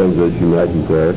Friends, as unite in prayer.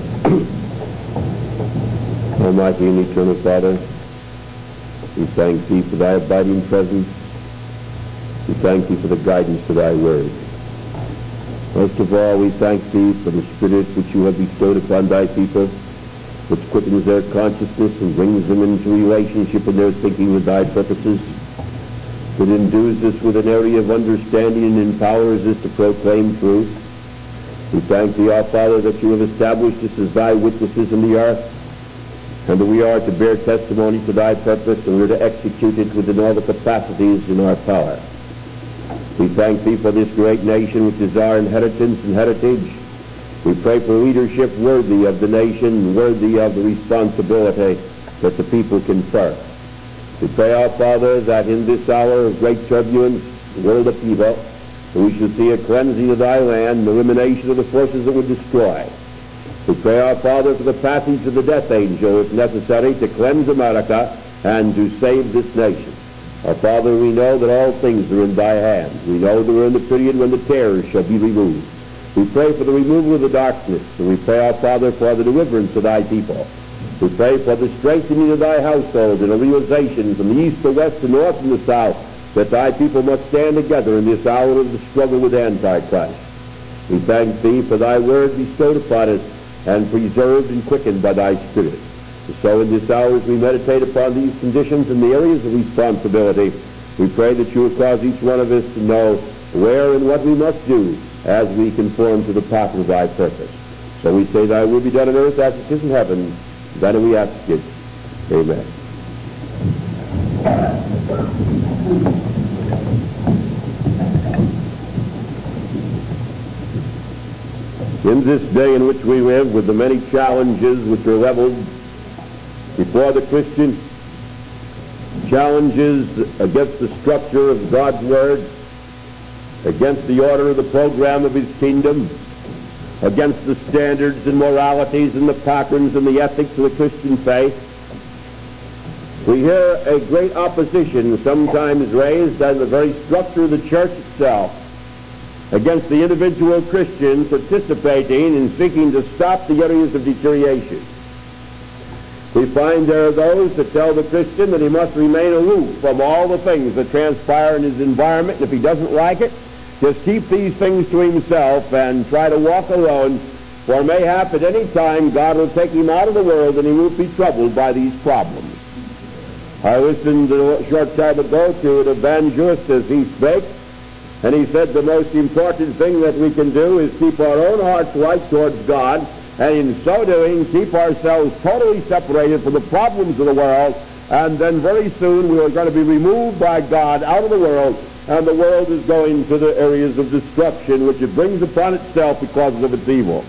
Almighty and eternal Father, we thank Thee for Thy abiding presence. We thank Thee for the guidance of Thy word. Most of all, we thank Thee for the Spirit which You have bestowed upon Thy people, which quickens their consciousness and brings them into relationship in their thinking with Thy purposes, that endues us with an area of understanding and empowers us to proclaim truth. We thank Thee, our Father, that You have established us as Thy witnesses in the earth, and that we are to bear testimony to Thy purpose, and we are to execute it within all the capacities in our power. We thank Thee for this great nation, which is our inheritance and heritage. We pray for leadership worthy of the nation, worthy of the responsibility that the people confer. We pray, our Father, that in this hour of great turbulence, world upheaval, we shall see a cleansing of Thy land, the elimination of the forces that would destroy. We pray, our Father, for the passage of the death angel, if necessary, to cleanse America and to save this nation. Our Father, we know that all things are in Thy hands. We know that we're in the period when the terrors shall be removed. We pray for the removal of the darkness, and we pray, our Father, for the deliverance of Thy people. We pray for the strengthening of Thy household and a realization from the east, the west, the north, and the south that Thy people must stand together in this hour of the struggle with Antichrist. We thank Thee for Thy word bestowed upon us and preserved and quickened by Thy Spirit. So in this hour, as we meditate upon these conditions and the areas of responsibility, we pray that You will cause each one of us to know where and what we must do as we conform to the pattern of Thy purpose. So we say, Thy will be done on earth as it is in heaven. Then we ask it. Amen. In this day in which we live, with the many challenges which are leveled before the Christian, challenges against the structure of God's Word, against the order of the program of His kingdom, against the standards and moralities and the patterns and the ethics of the Christian faith, we hear a great opposition sometimes raised on the very structure of the church itself against the individual Christian participating in seeking to stop the areas of deterioration. We find there are those that tell the Christian that he must remain aloof from all the things that transpire in his environment, and if he doesn't like it, just keep these things to himself and try to walk alone, for mayhap at any time God will take him out of the world and he won't be troubled by these problems. I listened a short time ago to an evangelist as he spake, and he said the most important thing that we can do is keep our own hearts right towards God, and in so doing keep ourselves totally separated from the problems of the world, and then very soon we are going to be removed by God out of the world, and the world is going to the areas of destruction which it brings upon itself because of its evil.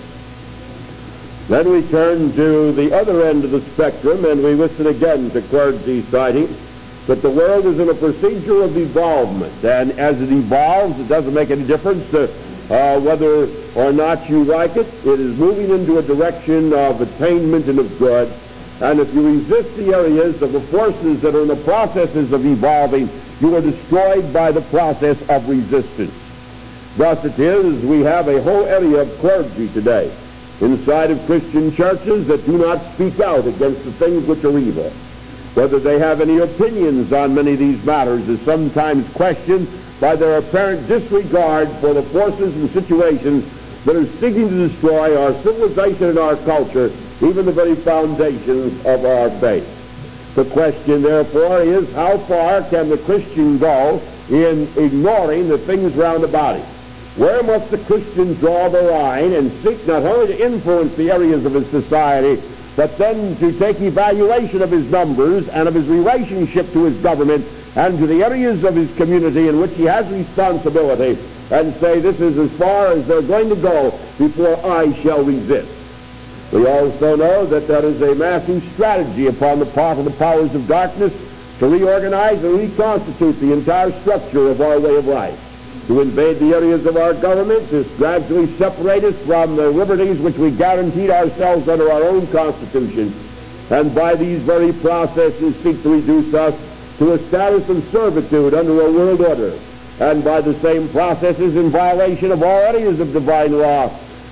Then we turn to the other end of the spectrum, and we listen again to Clergy citing that the world is in a procedure of evolvement, and as it evolves, it doesn't make any difference whether or not you like it. It is moving into a direction of attainment and of good, and if you resist the areas of the forces that are in the processes of evolving, you are destroyed by the process of resistance. Thus it is, we have a whole area of clergy today inside of Christian churches that do not speak out against the things which are evil. Whether they have any opinions on many of these matters is sometimes questioned by their apparent disregard for the forces and situations that are seeking to destroy our civilization and our culture, even the very foundations of our faith. The question, therefore, is how far can the Christian go in ignoring the things round about him? Where must the Christian draw the line and seek not only to influence the areas of his society, but then to take evaluation of his numbers and of his relationship to his government and to the areas of his community in which he has responsibility, and say, this is as far as they're going to go before I shall resist. We also know that there is a massive strategy upon the part of the powers of darkness to reorganize and reconstitute the entire structure of our way of life, to invade the areas of our government, to gradually separate us from the liberties which we guaranteed ourselves under our own Constitution, and by these very processes seek to reduce us to a status of servitude under a world order, and by the same processes in violation of all areas of divine law,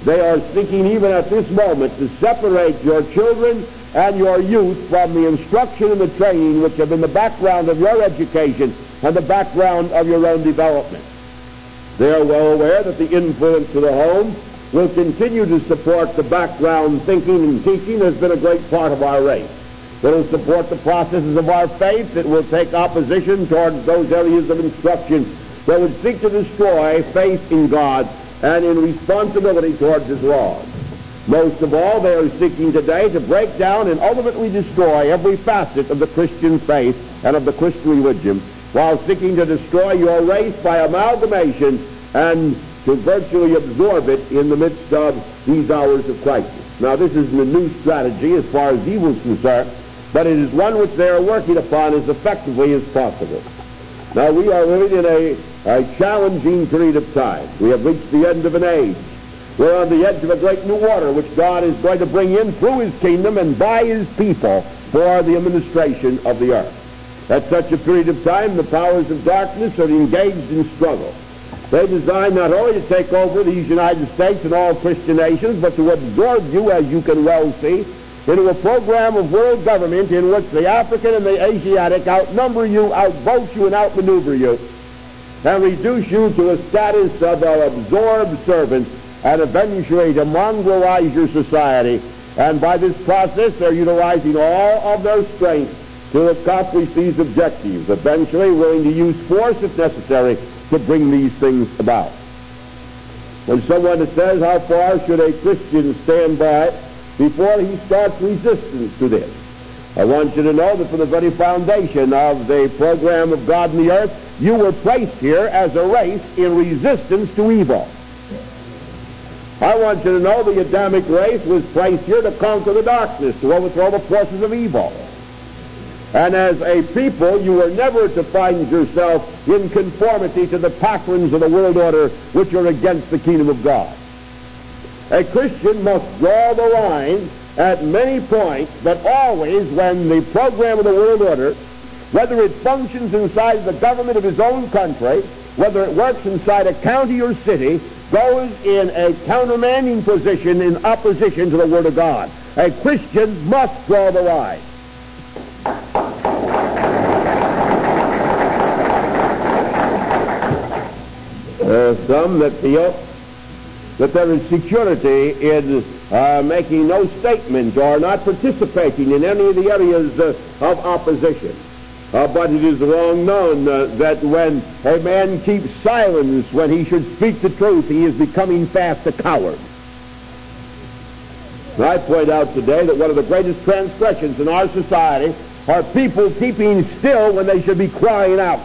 they are seeking even at this moment to separate your children and your youth from the instruction and the training which have been the background of your education and the background of your own development. They are well aware that the influence of the home will continue to support the background thinking and teaching that has been a great part of our race. It will support the processes of our faith. It will take opposition towards those areas of instruction that would seek to destroy faith in God and in responsibility towards His laws. Most of all, they are seeking today to break down and ultimately destroy every facet of the Christian faith and of the Christian religion, while seeking to destroy your race by amalgamation and to virtually absorb it in the midst of these hours of crisis. Now, this isn't a new strategy as far as evil is concerned, but it is one which they are working upon as effectively as possible. Now, we are living in a challenging period of time. We have reached the end of an age. We're on the edge of a great new order which God is going to bring in through His kingdom and by His people for the administration of the earth. At such a period of time, the powers of darkness are engaged in struggle. They design not only to take over these United States and all Christian nations, but to absorb you, as you can well see, into a program of world government in which the African and the Asiatic outnumber you, outvote you, and outmaneuver you, and reduce you to a status of absorbed servants, and eventually to mongrelize your society. And by this process, they're utilizing all of their strength to accomplish these objectives, eventually willing to use force if necessary to bring these things about. When someone says, how far should a Christian stand by before he starts resistance to this? I want you to know that from the very foundation of the program of God in the earth, you were placed here as a race in resistance to evil. I want you to know the Adamic race was placed here to conquer the darkness, to overthrow the forces of evil. And as a people, you were never to find yourself in conformity to the patterns of the world order which are against the kingdom of God. A Christian must draw the line at many points, but always when the program of the world order, whether it functions inside the government of his own country, whether it works inside a county or city, goes in a countermanding position in opposition to the Word of God. A Christian must draw the line. There are some that feel that there is security in making no statement or not participating in any of the areas of opposition. But it is long known that when a man keeps silence when he should speak the truth, he is becoming fast a coward. And I point out today that one of the greatest transgressions in our society are people keeping still when they should be crying out.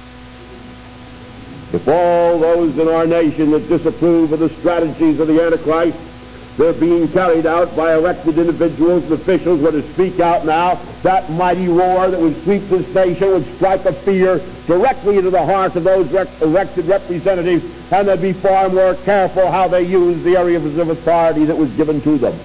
If all those in our nation that disapprove of the strategies of the Antichrist, they're being carried out by elected individuals and officials were to speak out now, that mighty roar that would sweep this nation would strike a fear directly into the heart of those elected representatives, and they'd be far more careful how they use the areas of authority that was given to them.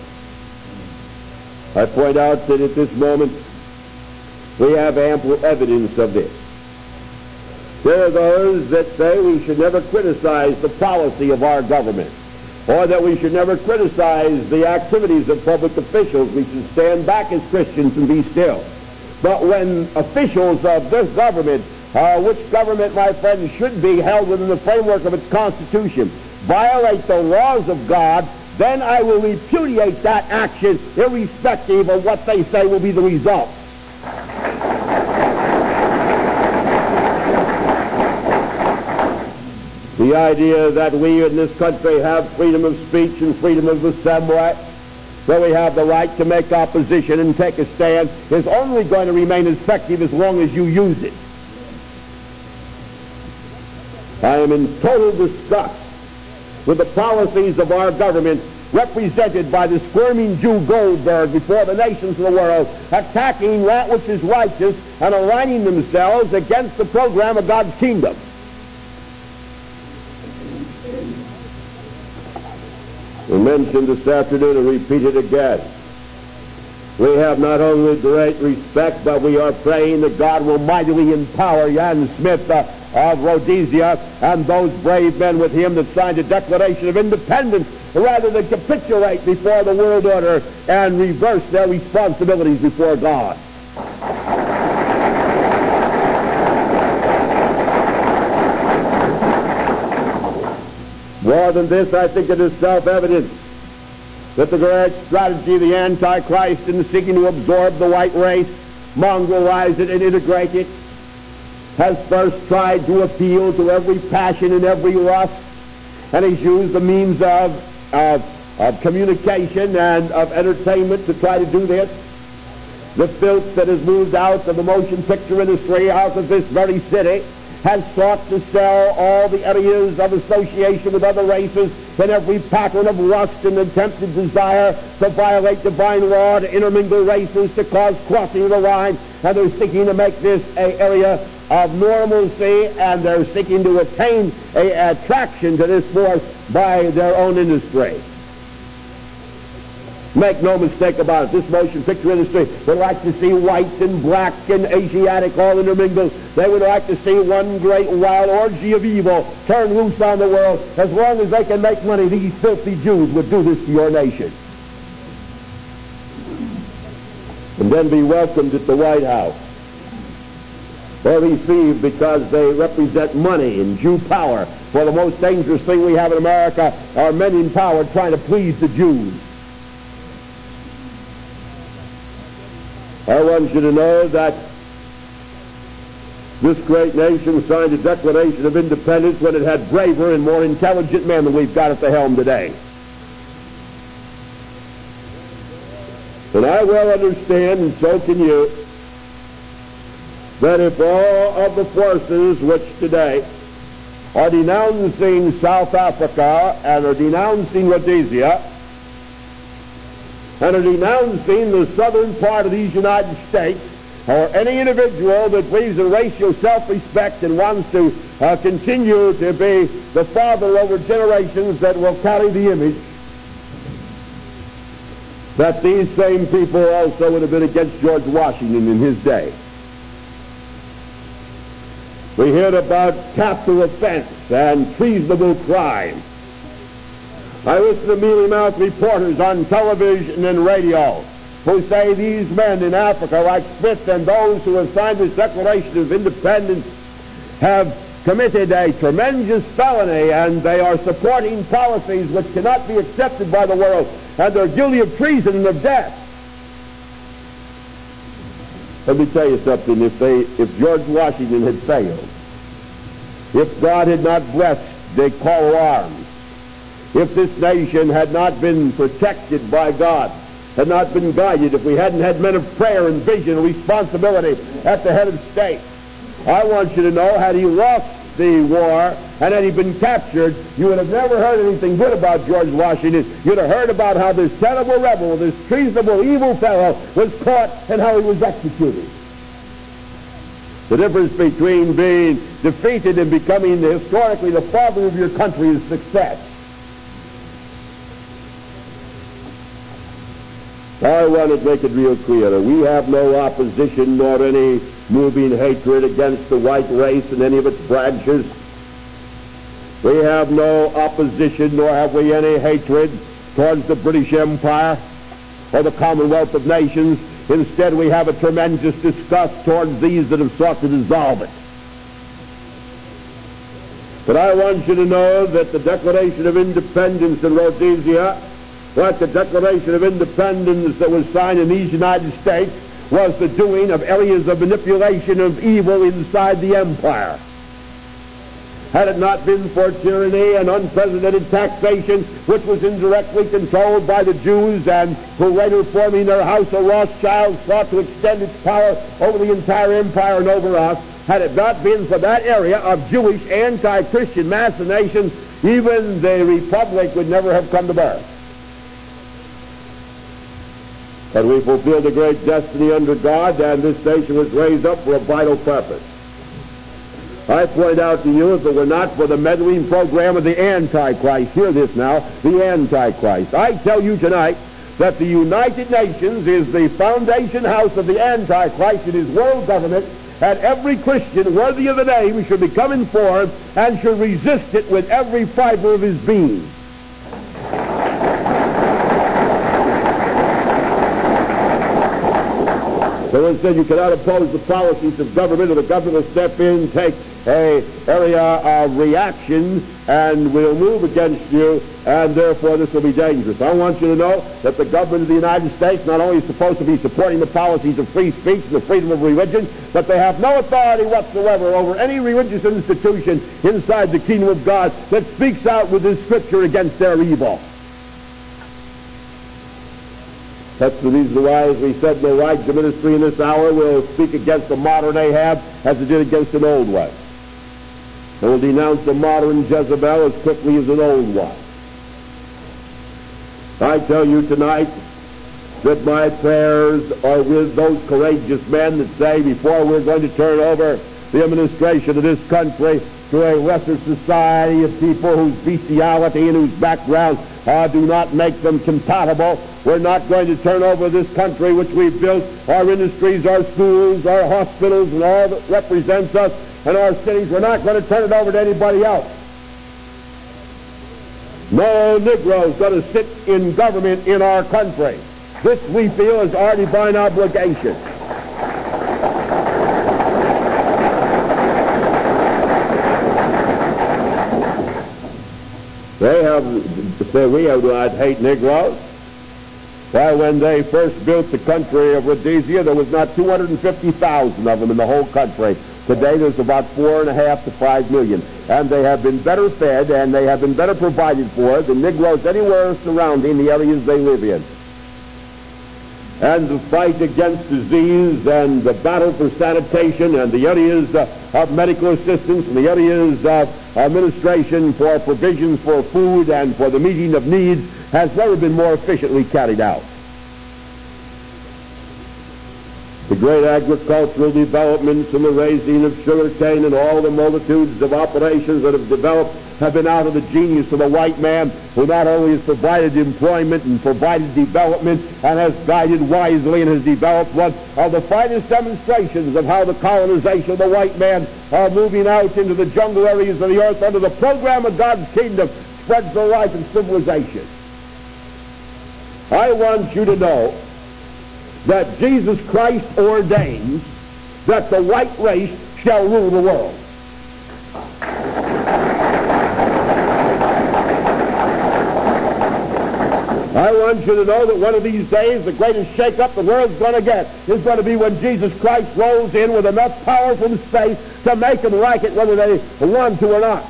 I point out that at this moment we have ample evidence of this. There are those that say we should never criticize the policy of our government, or that we should never criticize the activities of public officials. We should stand back as Christians and be still. But when officials of this government, which government, my friends, should be held within the framework of its Constitution, violate the laws of God, then I will repudiate that action irrespective of what they say will be the result. The idea that we in this country have freedom of speech and freedom of assembly, that we have the right to make opposition and take a stand, is only going to remain effective as long as you use it. I am in total disgust with the policies of our government represented by the squirming Jew Goldberg before the nations of the world, attacking that which is righteous and aligning themselves against the program of God's kingdom. We mentioned this afternoon and repeat it again. We have not only great respect, but we are praying that God will mightily empower Jan Smith of Rhodesia and those brave men with him that signed a Declaration of Independence rather than capitulate before the world order and reverse their responsibilities before God. More than this, I think it is self-evident that the great strategy of the Antichrist in seeking to absorb the white race, mongrelize it, and integrate it, has first tried to appeal to every passion and every lust, and he's used the means of communication and of entertainment to try to do this. The filth that has moved out of the motion picture industry, out of this very city, has sought to sell all the areas of association with other races in every pattern of lust and attempted desire to violate divine law, to intermingle races, to cause crossing of the line, and they're seeking to make this an area of normalcy, and they're seeking to attain an attraction to this force by their own industry. Make no mistake about it, this motion picture industry would like to see white and black and Asiatic all intermingled. They would like to see one great wild orgy of evil turn loose on the world. As long as they can make money, these filthy Jews would do this to your nation. And then be welcomed at the White House, or received because they represent money and Jew power. For the most dangerous thing we have in America are men in power trying to please the Jews. I want you to know that this great nation signed a Declaration of Independence when it had braver and more intelligent men than we've got at the helm today. And I well understand, and so can you, that if all of the forces which today are denouncing South Africa and are denouncing Rhodesia and are denouncing the southern part of these United States, or any individual that believes in racial self-respect and wants to continue to be the father over generations that will carry the image, that these same people also would have been against George Washington in his day. We heard about capital offense and treasonable crime. I listen to mealy-mouthed reporters on television and radio who say these men in Africa, like Smith and those who have signed this Declaration of Independence, have committed a tremendous felony, and they are supporting policies which cannot be accepted by the world, and they're guilty of treason and of death. Let me tell you something. If George Washington had failed, if God had not blessed the call to arms, if this nation had not been protected by God, had not been guided, if we hadn't had men of prayer and vision and responsibility at the head of state, I want you to know, had he lost the war and had he been captured, you would have never heard anything good about George Washington. You'd have heard about how this terrible rebel, this treasonable, evil fellow was caught and how he was executed. The difference between being defeated and becoming historically the father of your country is success. I want to make it real clear. We have no opposition nor any moving hatred against the white race and any of its branches. We have no opposition nor have we any hatred towards the British Empire or the Commonwealth of Nations. Instead, we have a tremendous disgust towards these that have sought to dissolve it. But I want you to know that the Declaration of Independence in Rhodesia, like the Declaration of Independence that was signed in these United States, was the doing of areas of manipulation of evil inside the empire. Had it not been for tyranny and unprecedented taxation, which was indirectly controlled by the Jews and who later, forming their House of Rothschild, sought to extend its power over the entire empire and over us, had it not been for that area of Jewish anti-Christian machinations, even the Republic would never have come to birth. But we fulfilled a great destiny under God, and this nation was raised up for a vital purpose. I point out to you, if it were not for the meddling program of the Antichrist, hear this now, the Antichrist. I tell you tonight that the United Nations is the foundation house of the Antichrist in his world government, and every Christian worthy of the name should become informed and should resist it with every fiber of his being. And when it says you cannot oppose the policies of government, or the government will step in, take a area of reaction, and will move against you, and therefore this will be dangerous. I want you to know that the government of the United States not only is supposed to be supporting the policies of free speech and the freedom of religion, but they have no authority whatsoever over any religious institution inside the kingdom of God that speaks out with this scripture against their evil. That's the reason why, as we said, no Elijah ministry in this hour will speak against the modern Ahab as it did against an old one. It will denounce the modern Jezebel as quickly as an old one. I tell you tonight that my prayers are with those courageous men that say, before we're going to turn over the administration of this country to a lesser society of people whose bestiality and whose background do not make them compatible, we're not going to turn over this country which we've built, our industries, our schools, our hospitals, and all that represents us, and our cities. We're not going to turn it over to anybody else. No Negro is going to sit in government in our country. This, we feel, is our divine obligation. They have said we do not hate Negroes. Why, when they first built the country of Rhodesia, there was not 250,000 of them in the whole country. Today there's about 4.5 to 5 million. And they have been better fed and they have been better provided for than Negroes anywhere surrounding the areas they live in. And the fight against disease and the battle for sanitation and the areas of medical assistance and the areas of administration for provisions for food and for the meeting of needs has never been more efficiently carried out. The great agricultural developments and the raising of sugarcane and all the multitudes of operations that have developed have been out of the genius of a white man who not only has provided employment and provided development and has guided wisely and has developed one of the finest demonstrations of how the colonization of the white man moving out into the jungle areas of the earth under the program of God's kingdom spreads the life and civilization. I want you to know that Jesus Christ ordains that the white race shall rule the world. I want you to know that one of these days the greatest shake-up the world's going to get is going to be when Jesus Christ rolls in with enough power from space to make them like it whether they want to or not.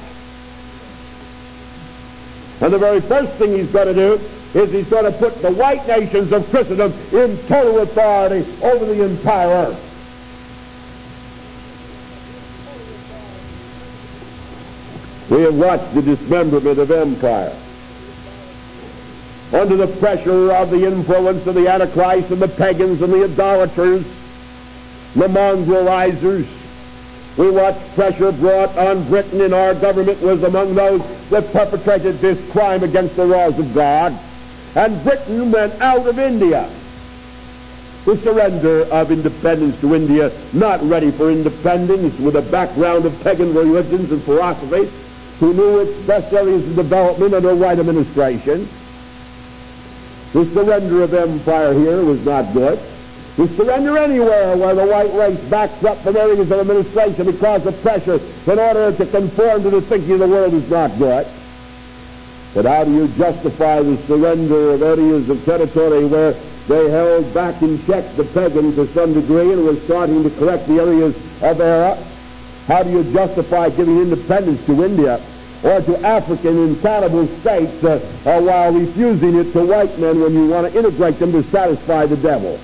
And the very first thing he's going to do is he's going to put the white nations of Christendom in total authority over the entire earth. We have watched the dismemberment of empire under the pressure of the influence of the Antichrist and the pagans and the idolaters, the mongrelizers. We watched pressure brought on Britain, and our government was among those that perpetrated this crime against the laws of God. And Britain went out of India. The surrender of independence to India, not ready for independence, with a background of pagan religions and philosophies, who knew its best areas of development under right administration. The surrender of empire here was not good. The surrender anywhere where the white race backs up from areas of administration because of pressure in order to conform to the thinking of the world is not good. But how do you justify the surrender of areas of territory where they held back in check the pagans to some degree and were starting to correct the areas of error? How do you justify giving independence to India or to African and cannibal states while refusing it to white men when you want to integrate them to satisfy the devil?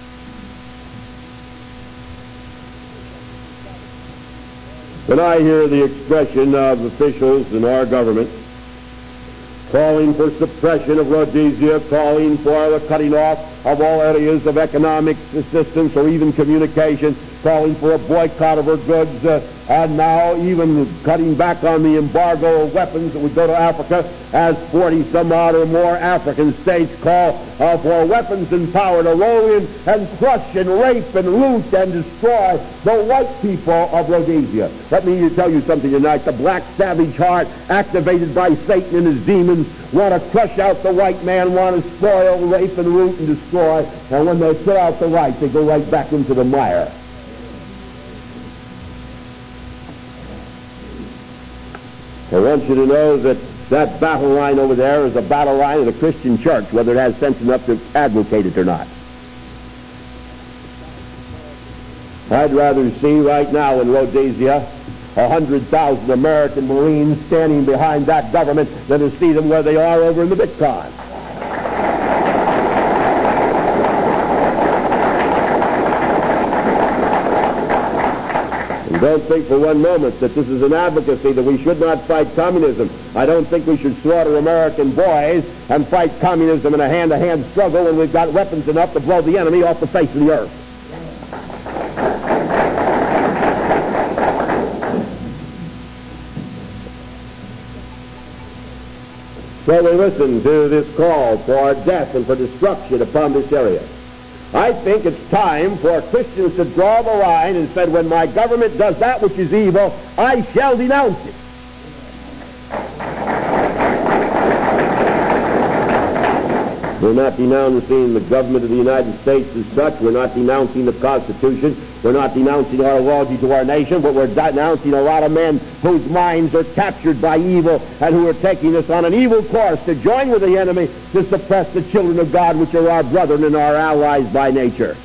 When I hear the expression of officials in our government calling for suppression of Rhodesia, calling for the cutting off of all areas of economic assistance or even communication, calling for a boycott of her goods, and now even cutting back on the embargo of weapons that would go to Africa, as 40-some-odd or more African states call for weapons and power to roll in and crush and rape and loot and destroy the white people of Rhodesia. Let me tell you something tonight. The black savage heart, activated by Satan and his demons, want to crush out the white man, want to spoil, rape, and loot and destroy, and when they throw out the white, they go right back into the mire. I want you to know that that battle line over there is a battle line of the Christian church, whether it has sense enough to advocate it or not. I'd rather see right now in Rhodesia 100,000 American Marines standing behind that government than to see them where they are over in the Bitcoin. Don't think for one moment that this is an advocacy that we should not fight communism. I don't think we should slaughter American boys and fight communism in a hand-to-hand struggle when we've got weapons enough to blow the enemy off the face of the earth. So we listen to this call for death and for destruction upon this area. I think it's time for Christians to draw the line and say, when my government does that which is evil, I shall denounce it. We're not denouncing the government of the United States as such. We're not denouncing the Constitution. We're not denouncing our loyalty to our nation, but we're denouncing a lot of men whose minds are captured by evil and who are taking us on an evil course to join with the enemy to suppress the children of God, which are our brethren and our allies by nature.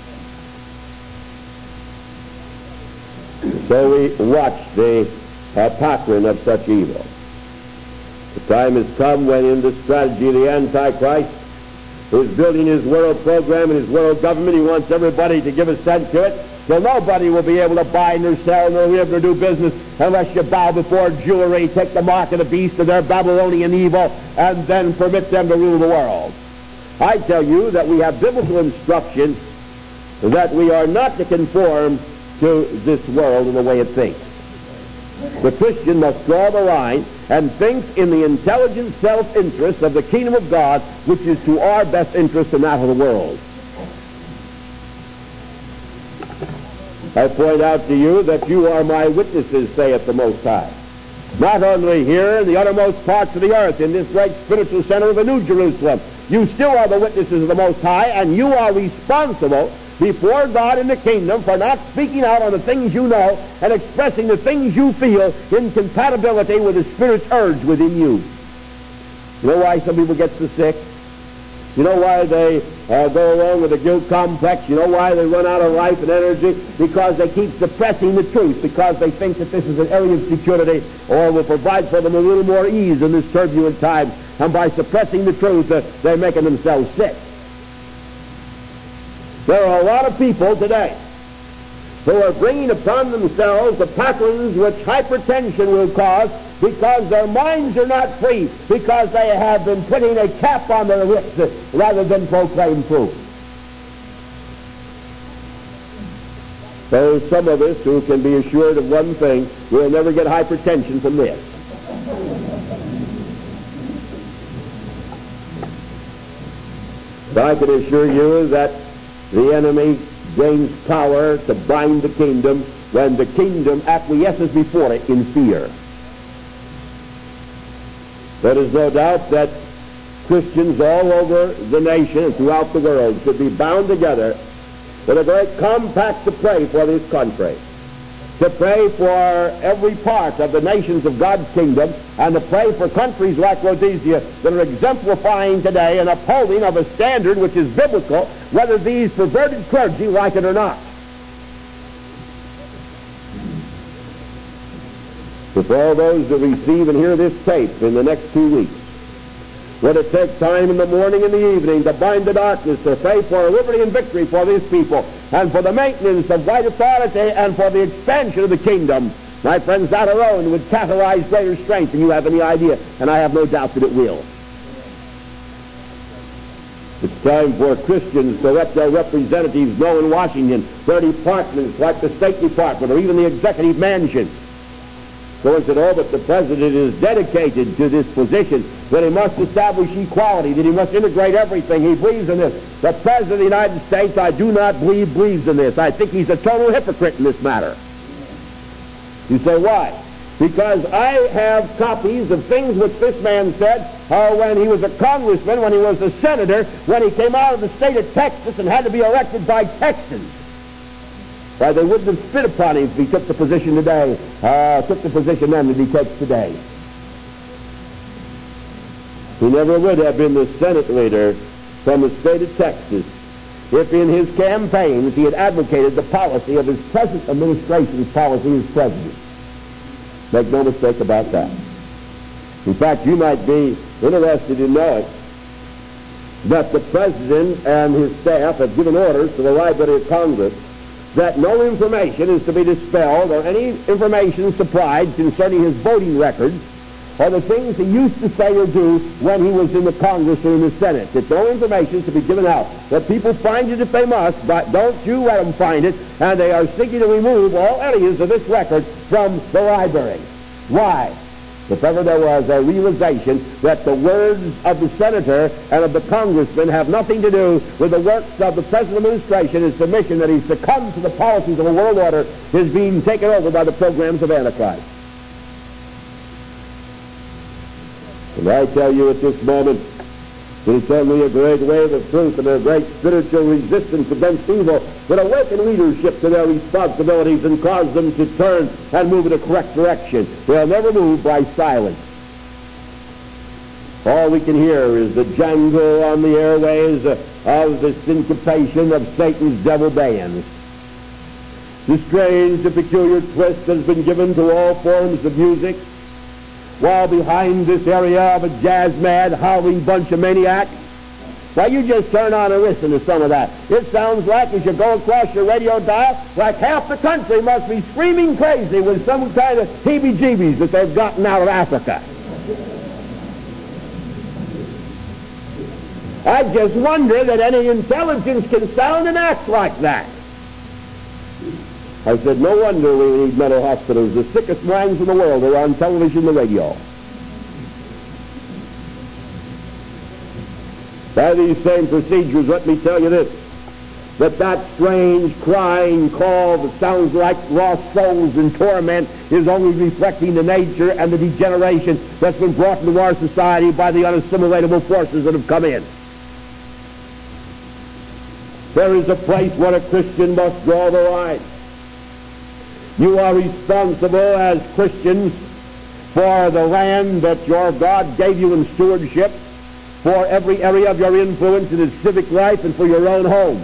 So we watch the pattern of such evil. The time has come when in the strategy of the Antichrist, who's building his world program and his world government, he wants everybody to give assent to it, so nobody will be able to buy nor sell nor live nor do business unless you bow before jewelry, take the mark of the beast of their Babylonian evil, and then permit them to rule the world. I tell you that we have biblical instruction that we are not to conform to this world in the way it thinks. The Christian must draw the line and think in the intelligent self-interest of the kingdom of God, which is to our best interest and that of the world. I point out to you that you are my witnesses, saith the Most High. Not only here in the uttermost parts of the earth, in this great spiritual center of the New Jerusalem, you still are the witnesses of the Most High, and you are responsible before God in the kingdom for not speaking out on the things you know and expressing the things you feel in compatibility with the Spirit's urge within you. You know why some people get so sick? You know why they go along with a guilt complex? You know why they run out of life and energy? Because they keep suppressing the truth, because they think that this is an area of security or will provide for them a little more ease in this turbulent time. And by suppressing the truth, they're making themselves sick. There are a lot of people today who are bringing upon themselves the patterns which hypertension will cause because their minds are not free, because they have been putting a cap on their lips rather than proclaim truth. So some of us who can be assured of one thing, we'll never get hypertension from this. So I can assure you that the enemy gains power to bind the kingdom when the kingdom acquiesces before it in fear. There is no doubt that Christians all over the nation and throughout the world should be bound together with a great compact to pray for this country, to pray for every part of the nations of God's kingdom, and to pray for countries like Rhodesia that are exemplifying today an upholding of a standard which is biblical, whether these perverted clergy like it or not. If all those that receive and hear this tape in the next 2 weeks were to take time in the morning and the evening to bind the darkness, to pray for liberty and victory for these people, and for the maintenance of white authority, and for the expansion of the kingdom, my friends, that alone would catalyze greater strength than you have any idea, and I have no doubt that it will. It's time for Christians to let their representatives know in Washington, their departments like the State Department or even the Executive Mansion. So and said, oh, but the President is dedicated to this position, that he must establish equality, that he must integrate everything. He believes in this. The President of the United States, I do not believe, believes in this. I think he's a total hypocrite in this matter. You say, why? Because I have copies of things which this man said when he was a congressman, when he was a senator, when he came out of the state of Texas and had to be elected by Texans. Why, they wouldn't have spit upon him if he took the position today, took the position then that he takes today. He never would have been the Senate leader from the state of Texas if in his campaigns he had advocated the policy of his present administration's policy as president. Make no mistake about that. In fact, you might be interested in knowing that the President and his staff have given orders to the Library of Congress that no information is to be dispelled or any information supplied concerning his voting records or the things he used to say or do when he was in the Congress or in the Senate. That no information is to be given out. That people find it if they must, but don't you let them find it, and they are seeking to remove all areas of this record from the library. Why? If ever there was a realization that the words of the senator and of the congressman have nothing to do with the works of the present administration, his submission that he succumbs to the policies of a world order is being taken over by the programs of Antichrist. And I tell you at this moment that it's only a great wave of truth and a great spiritual resistance against evil that awaken leadership to their responsibilities and cause them to turn and move in a correct direction. They'll never move by silence. All we can hear is the jangle on the airways of the syncopation of Satan's devil bands. The strange, the peculiar twist has been given to all forms of music, while behind this area of a jazz-mad, howling bunch of maniacs. Why, you just turn on and listen to some of that. It sounds like, as you go across your radio dial, like half the country must be screaming crazy with some kind of heebie-jeebies that they've gotten out of Africa. I just wonder that any intelligence can sound and act like that. I said, no wonder we need mental hospitals. The sickest minds in the world are on television and the radio. By these same procedures, let me tell you this, that strange crying call that sounds like lost souls in torment is only reflecting the nature and the degeneration that's been brought into our society by the unassimilatable forces that have come in. There is a place where a Christian must draw the line. You are responsible as Christians for the land that your God gave you in stewardship, for every area of your influence in his civic life, and for your own home.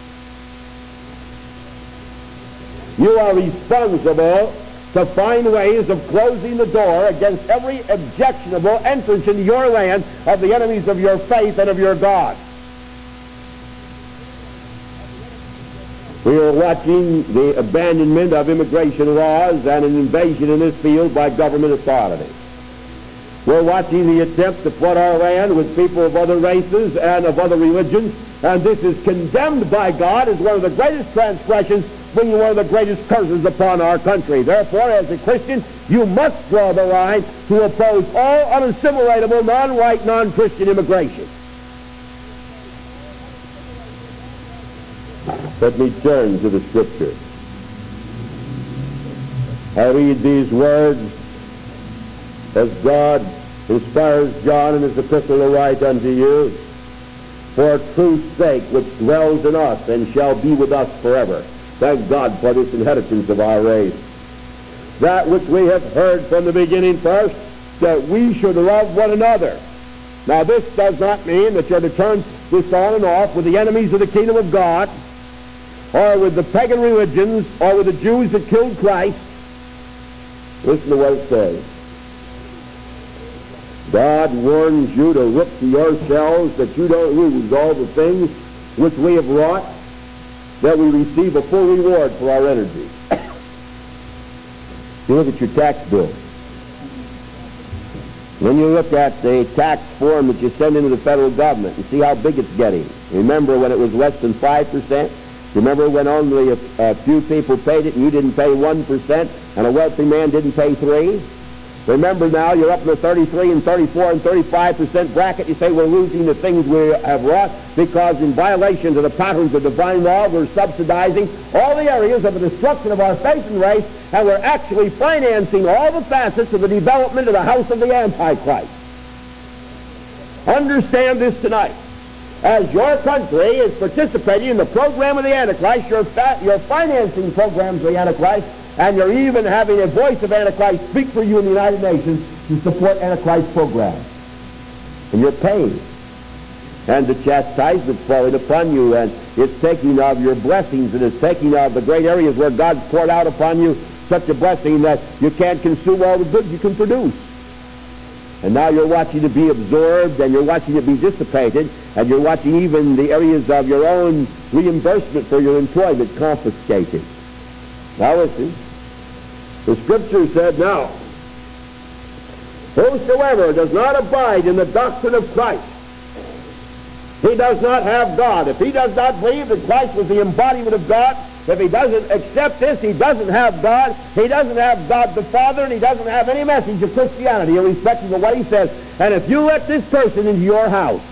You are responsible to find ways of closing the door against every objectionable entrance into your land of the enemies of your faith and of your God. We are watching the abandonment of immigration laws and an invasion in this field by government authority. We're watching the attempt to flood our land with people of other races and of other religions, and this is condemned by God as one of the greatest transgressions, bringing one of the greatest curses upon our country. Therefore, as a Christian, you must draw the line to oppose all unassimilatable, non-white, non-Christian immigration. Let me turn to the Scripture. I read these words as God inspires John in his epistle to write unto you, for truth's sake, which dwells in us and shall be with us forever. Thank God for this inheritance of our race. That which we have heard from the beginning first, that we should love one another. Now, this does not mean that you're to turn this on and off with the enemies of the kingdom of God, or with the pagan religions, or with the Jews that killed Christ. Listen to what it says. God warns you to look to yourselves that you don't lose all the things which we have wrought, that we receive a full reward for our energy. You look at your tax bill. When you look at the tax form that you send into the federal government and see how big it's getting, remember when it was less than 5%? Remember when only a few people paid it and you didn't pay 1% and a wealthy man didn't pay 3%? Remember now you're up in the 33 and 34 and 35% bracket. You say we're losing the things we have wrought because in violation of the patterns of divine law we're subsidizing all the areas of the destruction of our faith and race, and we're actually financing all the facets of the development of the house of the Antichrist. Understand this tonight. As your country is participating in the program of the Antichrist, you're financing programs of the Antichrist, and you're even having a voice of Antichrist speak for you in the United Nations to support Antichrist programs. And you're paying. And the chastisement's falling upon you, and it's taking of your blessings, and it's taking of the great areas where God's poured out upon you such a blessing that you can't consume all the good you can produce. And now you're watching it be absorbed, and you're watching it be dissipated, and you're watching even the areas of your own reimbursement for your employment confiscated. Now listen, the Scripture said, now, whosoever does not abide in the doctrine of Christ, he does not have God. If he does not believe that Christ was the embodiment of God, if he doesn't accept this, he doesn't have God. He doesn't have God the Father, and he doesn't have any message of Christianity, irrespective of what he says. And if you let this person into your house,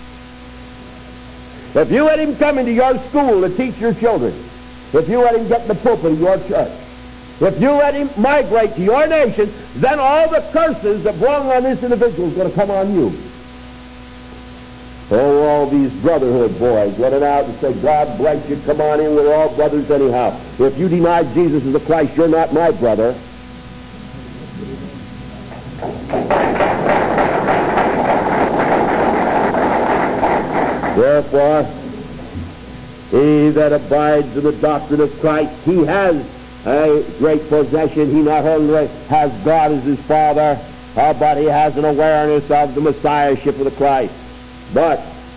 if you let him come into your school to teach your children, if you let him get in the pulpit of your church, if you let him migrate to your nation, then all the curses that belong on this individual is going to come on you. Oh, all these brotherhood boys running out and say, God bless you, come on in, we're all brothers anyhow. If you deny Jesus as the Christ, you're not my brother. Therefore, he that abides in the doctrine of Christ, he has a great possession. He not only has God as his Father, but he has an awareness of the Messiahship of the Christ. But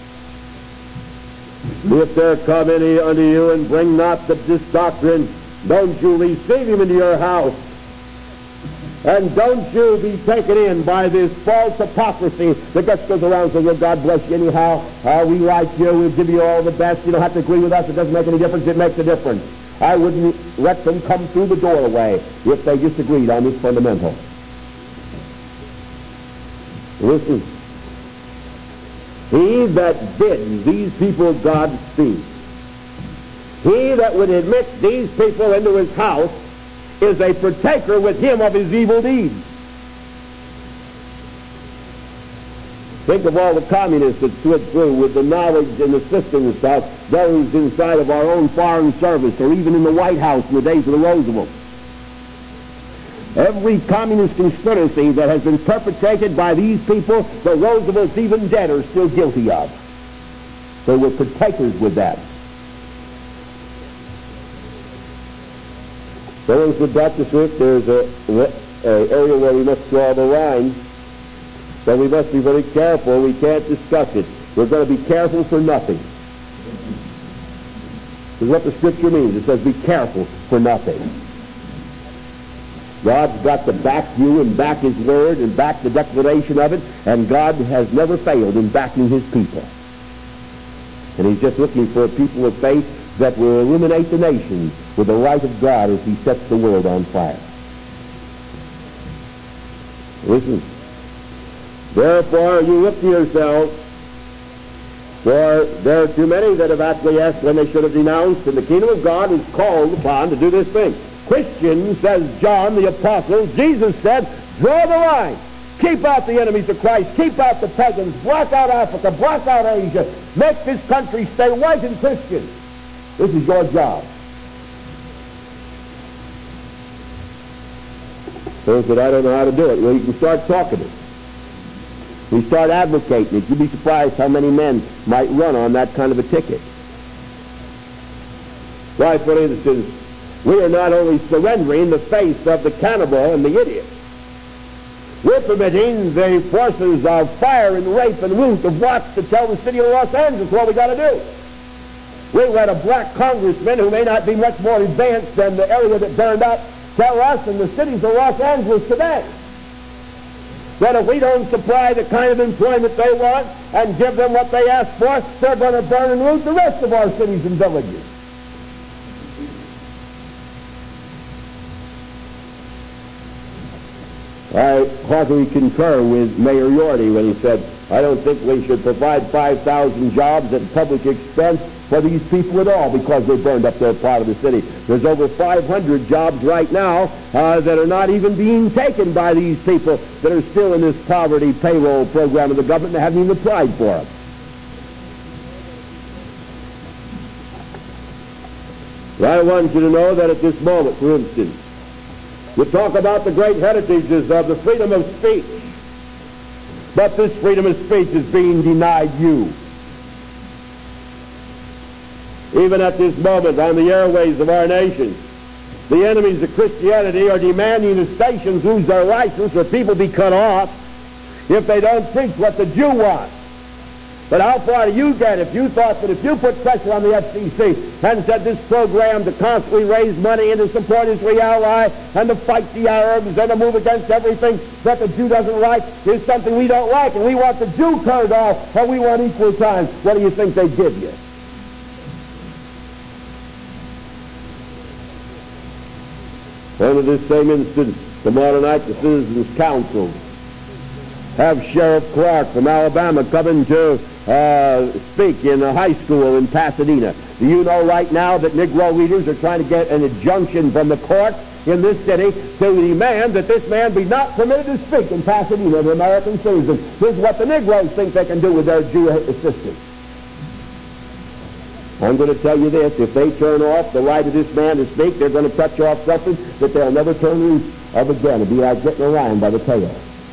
if there come any unto you and bring not this doctrine, don't you receive him into your house. And don't you be taken in by this false hypocrisy that just goes around saying, well, God bless you anyhow. We like you. We'll give you all the best. You don't have to agree with us. It doesn't make any difference. It makes a difference. I wouldn't let them come through the doorway if they disagreed on this fundamental. Listen. He that bids these people Godspeed, he that would admit these people into his house, is a partaker with him of his evil deeds. Think of all the communists that slid through with the knowledge and assistance of those inside of our own foreign service, or even in the White House in the days of the Roosevelt. Every communist conspiracy that has been perpetrated by these people, the Roosevelts, even dead, are still guilty of. They were partakers with that. So as the Baptist work, there's an area where we must draw the line. So we must be very careful. We can't discuss it. We're going to be careful for nothing. This is what the Scripture means. It says be careful for nothing. God's got to back you and back his word and back the declaration of it, and God has never failed in backing his people. And he's just looking for a people of faith that will illuminate the nations with the light of God as he sets the world on fire. Listen. Therefore, you look to yourselves, for there are too many that have acquiesced when they should have denounced, and the kingdom of God is called upon to do this thing. Christians, says John the Apostle, Jesus said, draw the line. Keep out the enemies of Christ. Keep out the pagans. Block out Africa. Block out Asia. Make this country stay white and Christian. This is your job. So he said, I don't know how to do it. Well, you can start talking it. We start advocating it. You'd be surprised how many men might run on that kind of a ticket. Why, for instance, we are not only surrendering the faith of the cannibal and the idiot, we're permitting the forces of fire and rape and loot of Watts to tell the city of Los Angeles what we got to do. We let a black congressman who may not be much more advanced than the area that burned up tell us in the cities of Los Angeles today. that if we don't supply the kind of employment they want and give them what they ask for, they're going to burn and loot the rest of our cities and villages. I heartily concur with Mayor Yorty when he said, I don't think we should provide 5,000 jobs at public expense for these people at all because they burned up their part of the city. There's over 500 jobs right now that are not even being taken by these people that are still in this poverty payroll program of the government and haven't even applied for it. I want you to know that at this moment, for instance, you talk about the great heritages of the freedom of speech, but this freedom of speech is being denied you. Even at this moment on the airways of our nation, the enemies of Christianity are demanding the stations lose their license or people be cut off if they don't preach what the Jew wants. But how far do you get if you thought that if you put pressure on the FCC and said this program to constantly raise money and to support Israel ally and to fight the Arabs and to move against everything that the Jew doesn't like is something we don't like and we want the Jew turned off or we want equal time, what do you think they give you? Under this same instance, tomorrow night the Citizens Council have Sheriff Clark from Alabama coming to speak in a high school in Pasadena. Do you know right now that Negro leaders are trying to get an injunction from the court in this city to demand that this man be not permitted to speak in Pasadena, the American citizen? This is what the Negroes think they can do with their Jew assistants. I'm going to tell you this, if they turn off the right of this man to speak, they're going to touch off something that they'll never turn loose of again. It'll be like getting a lion by the tail.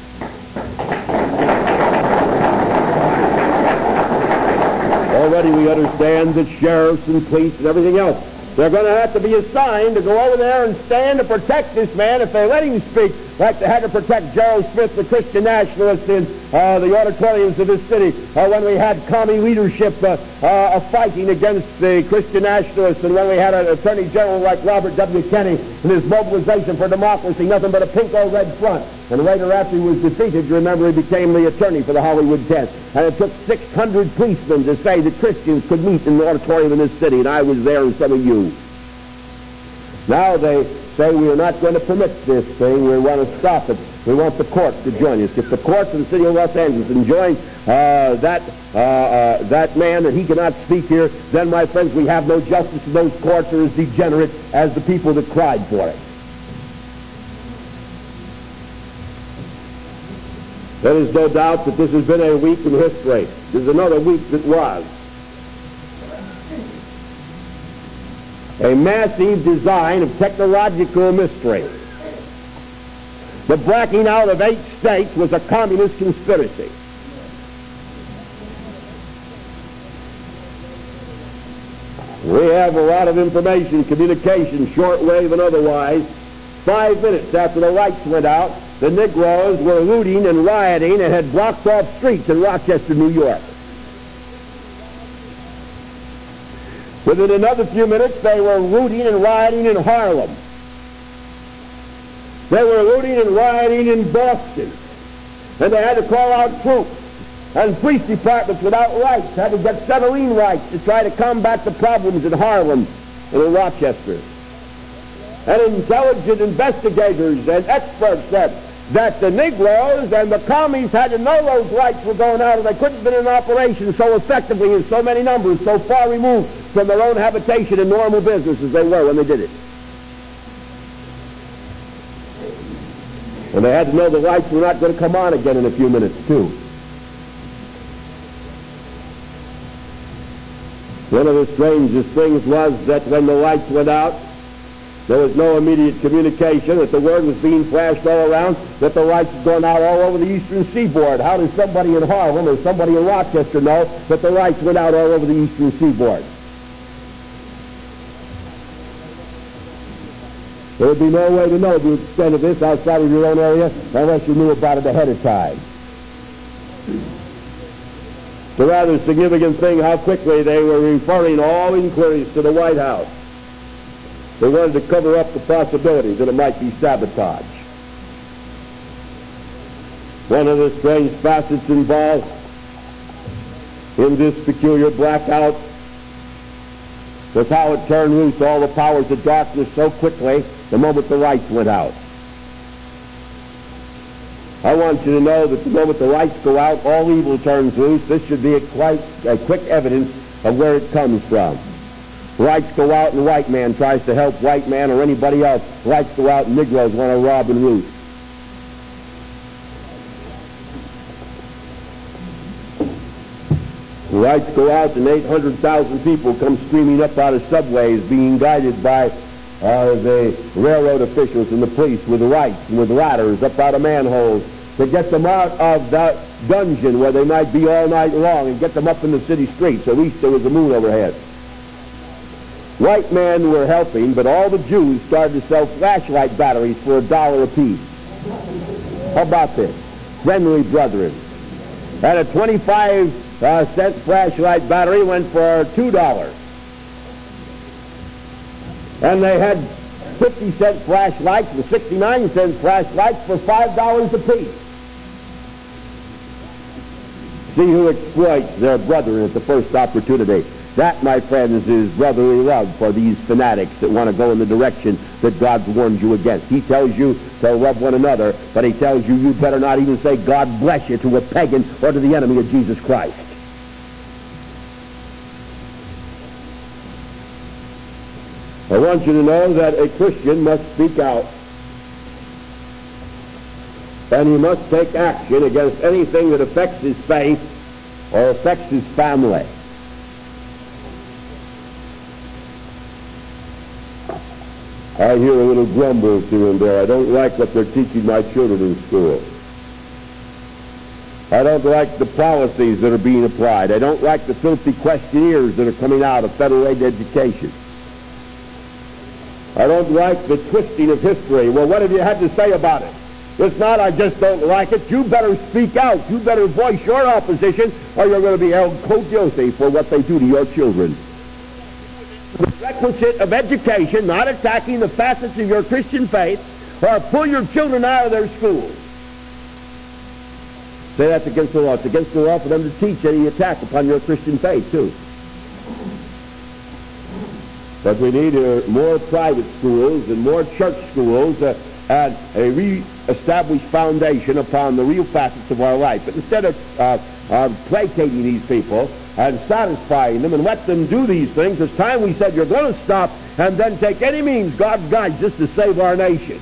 Already we understand that sheriffs and police and everything else, they're going to have to be assigned to go over there and stand to protect this man if they let him speak, like they had to protect Gerald Smith, the Christian nationalist, in the auditoriums of this city, when we had commie leadership fighting against the Christian nationalists, and when we had an attorney general like Robert W. Kennedy and his mobilization for democracy, nothing but a pink or red front. And later, after he was defeated, you remember he became the attorney for the Hollywood 10. And it took 600 policemen to say that Christians could meet in the auditorium in this city, and I was there and some of you. Now they say we are not going to permit this thing. We want to stop it. We want the courts to join us. If the courts in the city of Los Angeles enjoin that man that he cannot speak here, then, my friends, we have no justice, and those courts are as degenerate as the people that cried for it. There is no doubt that this has been a week in history. There's another week that was. A massive design of technological mystery. The blacking out of 8 states was a communist conspiracy. We have a lot of information, communication, shortwave and otherwise. 5 minutes after the lights went out, the Negroes were looting and rioting and had blocked off streets in Rochester, New York. Within another few minutes, they were looting and rioting in Harlem. They were looting and rioting in Boston. And they had to call out troops. And police departments without lights had to get acetylene lights to try to combat the problems in Harlem and in Rochester. And intelligent investigators and experts said that the Negroes and the commies had to know those lights were going out, and they couldn't have been in operation so effectively in so many numbers, so far removed from their own habitation and normal business as they were when they did it. And they had to know the lights were not going to come on again in a few minutes, too. One of the strangest things was that when the lights went out, there was no immediate communication, that the word was being flashed all around, that the lights had gone out all over the eastern seaboard. How does somebody in Harlem or somebody in Rochester know that the lights went out all over the eastern seaboard? There would be no way to know the extent of this outside of your own area unless you knew about it ahead of time. It's a rather significant thing how quickly they were referring all inquiries to the White House. They wanted to cover up the possibility that it might be sabotage. One of the strange facets involved in this peculiar blackout was how it turned loose all the powers of darkness so quickly the moment the lights went out. I want you to know that the moment the lights go out, all evil turns loose. This should be a quick evidence of where it comes from. Lights go out and white man tries to help white man or anybody else. Lights go out and Negroes want to rob and loot. The lights go out and 800,000 people come streaming up out of subways being guided by the railroad officials and the police with lights and with ladders up out of manholes to get them out of that dungeon where they might be all night long and get them up in the city streets. At least there was a moon overhead. White men were helping, but all the Jews started to sell flashlight batteries for $1 apiece. How about this? Friendly brethren. And a 25-cent flashlight battery went for $2. And they had 50-cent flashlights and 69-cent flashlights for $5 apiece. See who exploits their brethren at the first opportunity. That, my friends, is brotherly love for these fanatics that want to go in the direction that God's warned you against. He tells you to love one another, but he tells you you better not even say God bless you to a pagan or to the enemy of Jesus Christ. I want you to know that a Christian must speak out, and he must take action against anything that affects his faith or affects his family. I hear a little grumble here and there. I don't like what they're teaching my children in school. I don't like the policies that are being applied. I don't like the filthy questionnaires that are coming out of federal aid education. I don't like the twisting of history. Well, what have you had to say about it? It's not, I just don't like it. You better speak out. You better voice your opposition, or you're going to be held co guilty for what they do to your children. The requisite of education, not attacking the facets of your Christian faith, or pull your children out of their schools. Say that's against the law. It's against the law for them to teach any attack upon your Christian faith, too. But we need more private schools and more church schools and a re-established foundation upon the real facets of our life. But instead of placating these people and satisfying them and let them do these things, it's time we said you're going to stop and then take any means God guides us to save our nation.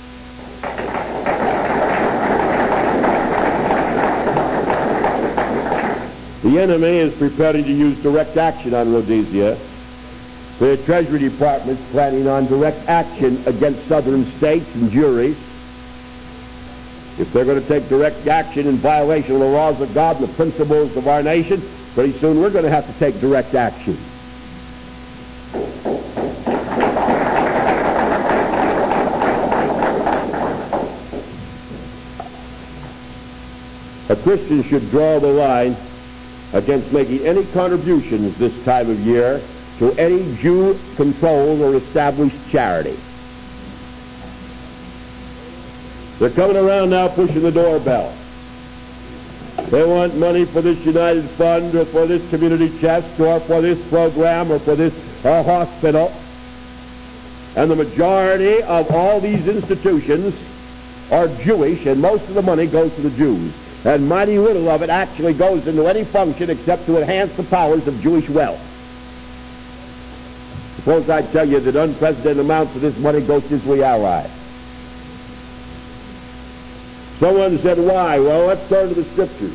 The enemy is preparing to use direct action on Rhodesia. The Treasury Department is planning on direct action against southern states and juries. If they're going to take direct action in violation of the laws of God and the principles of our nation, pretty soon we're going to have to take direct action. A Christian should draw the line against making any contributions this time of year to any Jew-controlled or established charity. They're coming around now pushing the doorbell. They want money for this United Fund or for this community chest or for this program or for this hospital. And the majority of all these institutions are Jewish, and most of the money goes to the Jews. And mighty little of it actually goes into any function except to enhance the powers of Jewish wealth. Suppose I tell you that unprecedented amounts of this money goes to Israeli allies. Someone said, why? Well, let's turn to the Scriptures.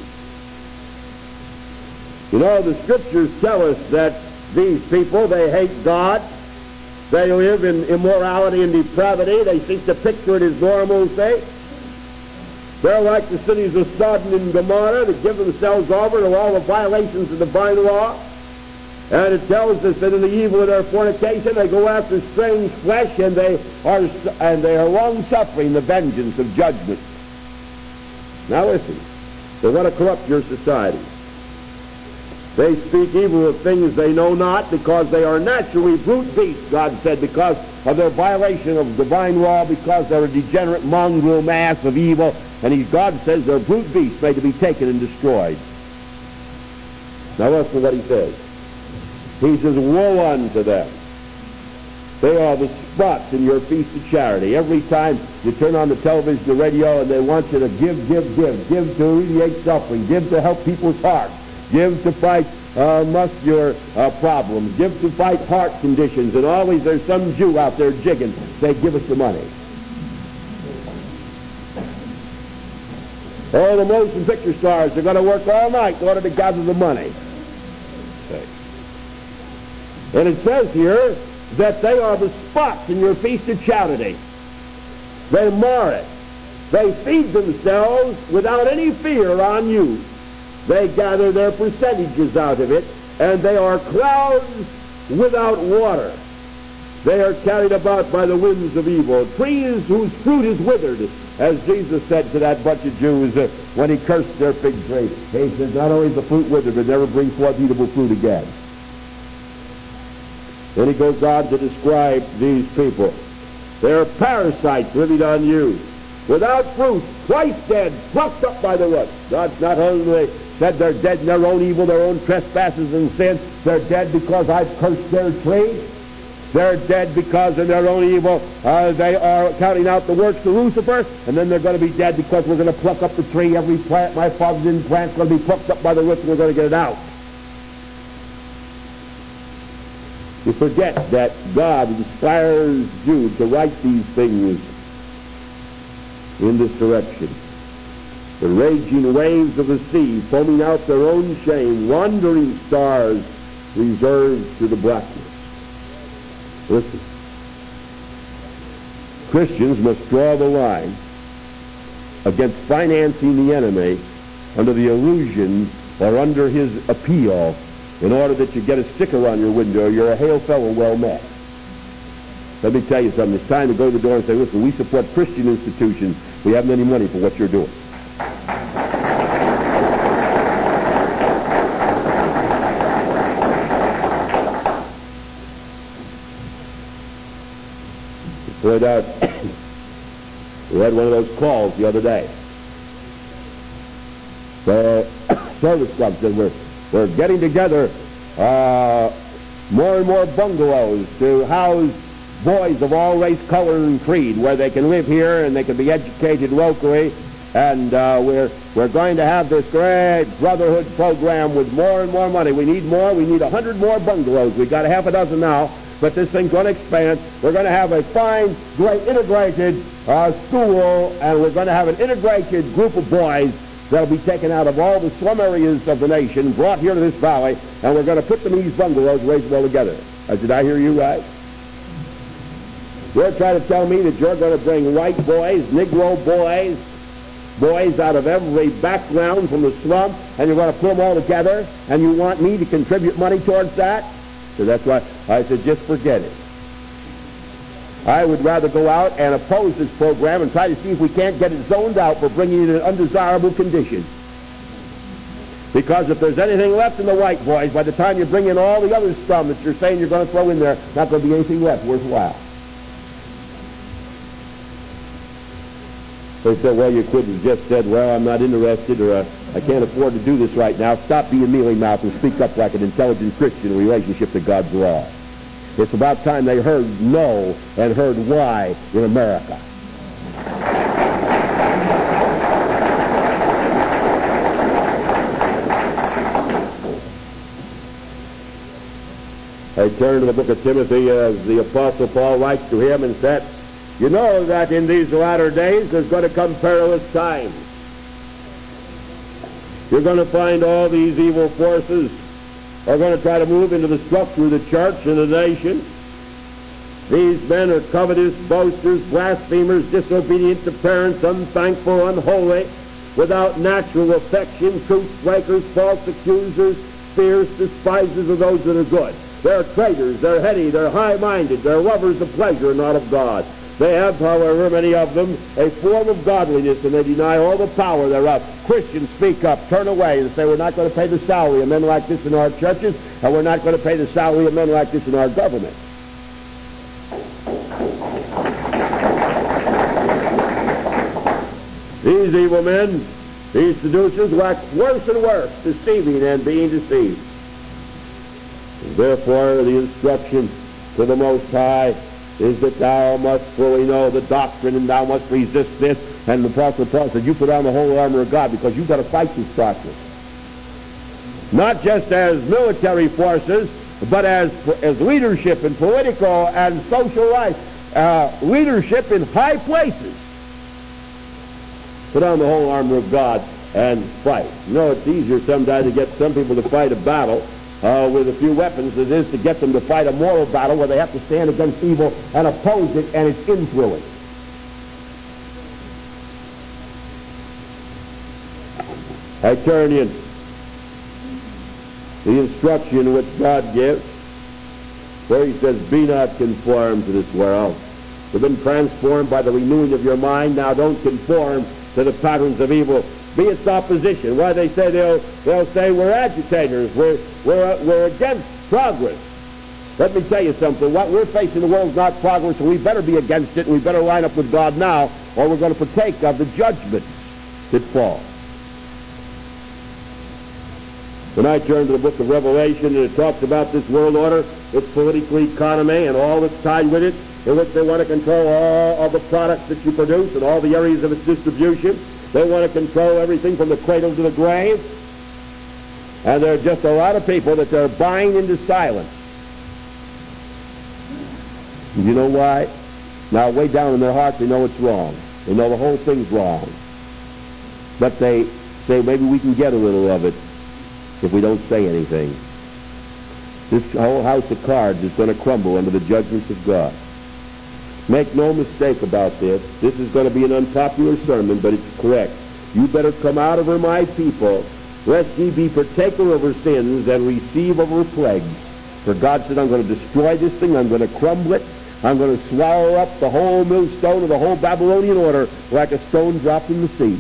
You know, the Scriptures tell us that these people, they hate God. They live in immorality and depravity. They think to picture it as normal thing. They're like the cities of Sodom and Gomorrah that give themselves over to all the violations of divine law. And it tells us that in the evil of their fornication, they go after strange flesh, and they are long-suffering the vengeance of judgment. Now listen, they want to corrupt your society. They speak evil of things they know not because they are naturally brute beasts, God said, because of their violation of divine law, because they're a degenerate mongrel mass of evil. And God says they're brute beasts made to be taken and destroyed. Now listen to what he says. He says, woe unto them. They are the spots in your feast of charity. Every time you turn on the television or radio and they want you to give to alleviate suffering, give to help people's hearts, give to fight muscular problems, give to fight heart conditions, and always there's some Jew out there jigging. Say, give us the money. All the motion picture stars are going to work all night in order to gather the money. And it says here that they are the spots in your feast of charity. They mar it. They feed themselves without any fear on you. They gather their percentages out of it, and they are clouds without water. They are carried about by the winds of evil, trees whose fruit is withered, as Jesus said to that bunch of Jews when he cursed their fig tree. He said, not only is the fruit withered, but never bring forth eatable fruit again. Then he goes on to describe these people. They are parasites living on you, without fruit, twice dead, plucked up by the roots. God's not only said they're dead in their own evil, their own trespasses and sin, they're dead because I've cursed their tree. They're dead because in their own evil they are counting out the works of Lucifer, and then they're going to be dead because we're going to pluck up the tree. Every plant my father didn't plant is going to be plucked up by the roots, and we're going to get it out. You forget that God inspires you to write these things in this direction. The raging waves of the sea, foaming out their own shame, wandering stars reserved to the blackness. Listen. Christians must draw the line against financing the enemy under the illusion or under his appeal in order that you get a sticker on your window, you're a hail fellow, well met. Let me tell you something. It's time to go to the door and say, listen, we support Christian institutions. We haven't any money for what you're doing. Point out, we had one of those calls the other day. The service club said we're getting together more and more bungalows to house boys of all race, color, and creed, where they can live here and they can be educated locally. And we're going to have this great brotherhood program with more and more money. We need more. We need 100 more bungalows. We've got a half a dozen now, but this thing's going to expand. We're going to have a fine, great integrated school, and we're going to have an integrated group of boys that'll be taken out of all the slum areas of the nation, brought here to this valley, and we're going to put them in these bungalows, raise them all together. Did I hear you right? You're trying to tell me that you're going to bring white boys, Negro boys, boys out of every background from the slum, and you're going to put them all together, and you want me to contribute money towards that? So that's why I said, just forget it. I would rather go out and oppose this program and try to see if we can't get it zoned out for bringing it in an undesirable condition. Because if there's anything left in the white boys, by the time you bring in all the other scum that you're saying you're going to throw in there, not going to be anything left worthwhile. They said, well, you could have just said, well, I'm not interested, or I can't afford to do this right now. Stop being mealy-mouthed and speak up like an intelligent Christian in relationship to God's law. It's about time they heard no and heard why in America. I turn to the book of Timothy as the Apostle Paul writes to him and said, you know that in these latter days there's going to come perilous times. You're going to find all these evil forces are going to try to move into the structure of the church and the nation. These men are covetous, boasters, blasphemers, disobedient to parents, unthankful, unholy, without natural affection, truth breakers, false accusers, fierce despisers of those that are good. They're traitors, they're heady, they're high-minded, they're lovers of pleasure, not of God. They have, however, many of them, a form of godliness, and they deny all the power thereof. Christians, speak up, turn away, and say we're not going to pay the salary of men like this in our churches, and we're not going to pay the salary of men like this in our government. These these evil men, these seducers, wax worse and worse, deceiving and being deceived. Therefore, the instruction to the Most High is that thou must fully know the doctrine, and thou must resist this. And the Apostle Paul said, you put on the whole armor of God, because you've got to fight this darkness. Not just as military forces, but as leadership in political and social life, leadership in high places. Put on the whole armor of God and fight. You know, it's easier sometimes to get some people to fight a battle with a few weapons than it is to get them to fight a moral battle where they have to stand against evil and oppose it and its influence. I turn in the instruction which God gives, where he says, be not conformed to this world, but been transformed by the renewing of your mind. Now don't conform to the patterns of evil. Be its opposition. Why they say they'll say we're agitators, we're against progress. Let me tell you something. What we're facing in the world is not progress, and we better be against it, and we better line up with God now, or we're going to partake of the judgments that fall. When I turn to the book of Revelation, and it talks about this world order, its political economy, and all that's tied with it, in which they want to control all of the products that you produce and all the areas of its distribution. They want to control everything from the cradle to the grave. And there are just a lot of people that they're buying into silence. And you know why? Now, way down in their heart, they know it's wrong. They know the whole thing's wrong. But they say, maybe we can get a little of it if we don't say anything. This whole house of cards is going to crumble under the judgments of God. Make no mistake about this. This is going to be an unpopular sermon, but it's correct. You better come out of her, my people, lest ye be partaker of her sins and receive of her plagues. For God said, I'm going to destroy this thing. I'm going to crumble it. I'm going to swallow up the whole millstone of the whole Babylonian order like a stone dropped in the sea.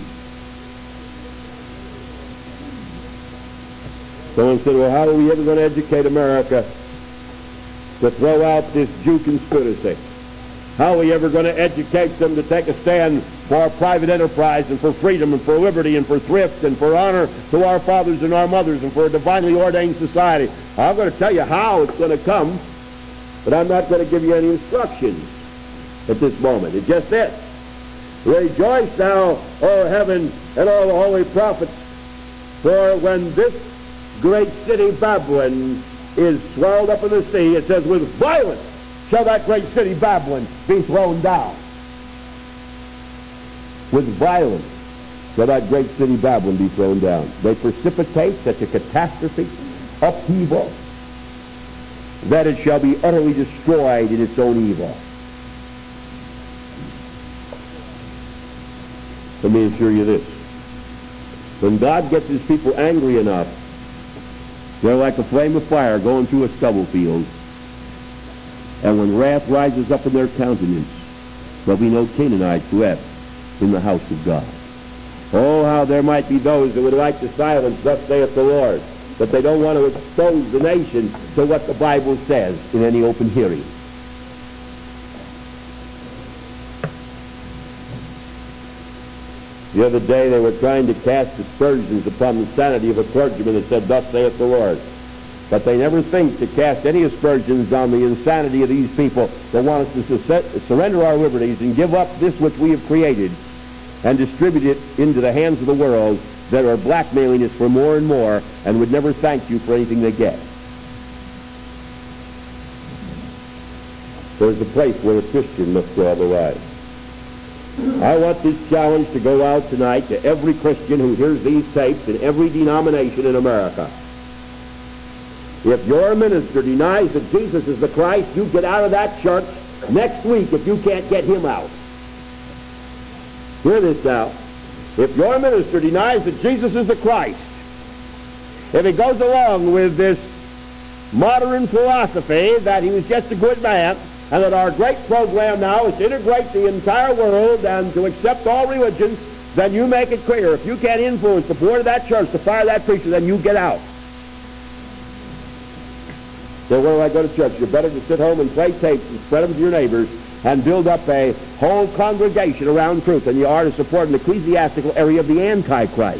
Someone said, well, how are we ever going to educate America to throw out this Jew conspiracy? How are we ever going to educate them to take a stand for private enterprise and for freedom and for liberty and for thrift and for honor to our fathers and our mothers and for a divinely ordained society? I'm going to tell you how it's going to come, but I'm not going to give you any instructions at this moment. It's just this. Rejoice thou, O heaven, and all the holy prophets, for when this great city Babylon is swallowed up in the sea, it says, with violence shall that great city Babylon be thrown down. With violence shall that great city Babylon be thrown down. They precipitate such a catastrophe, upheaval, that it shall be utterly destroyed in its own evil. Let me assure you this. When God gets his people angry enough, they're like a flame of fire going through a stubble field. And when wrath rises up in their countenance, there'll be no Canaanites left in the house of God. Oh, how there might be those that would like to silence, thus saith the Lord, but they don't want to expose the nation to what the Bible says in any open hearing. The other day they were trying to cast aspersions upon the sanity of a clergyman that said, thus saith the Lord. But they never think to cast any aspersions on the insanity of these people that want us to surrender our liberties and give up this which we have created and distribute it into the hands of the world that are blackmailing us for more and more and would never thank you for anything they get. There's a place where a Christian must draw the line. I want this challenge to go out tonight to every Christian who hears these tapes in every denomination in America. If your minister denies that Jesus is the Christ, you get out of that church next week if you can't get him out. Hear this now. If your minister denies that Jesus is the Christ, if he goes along with this modern philosophy that he was just a good man, and that our great program now is to integrate the entire world and to accept all religions, then you make it clear. If you can't influence the board of that church to fire that preacher, then you get out. So where do I go to church? You're better to sit home and play tapes and spread them to your neighbors and build up a whole congregation around truth than you are to support an ecclesiastical area of the Antichrist.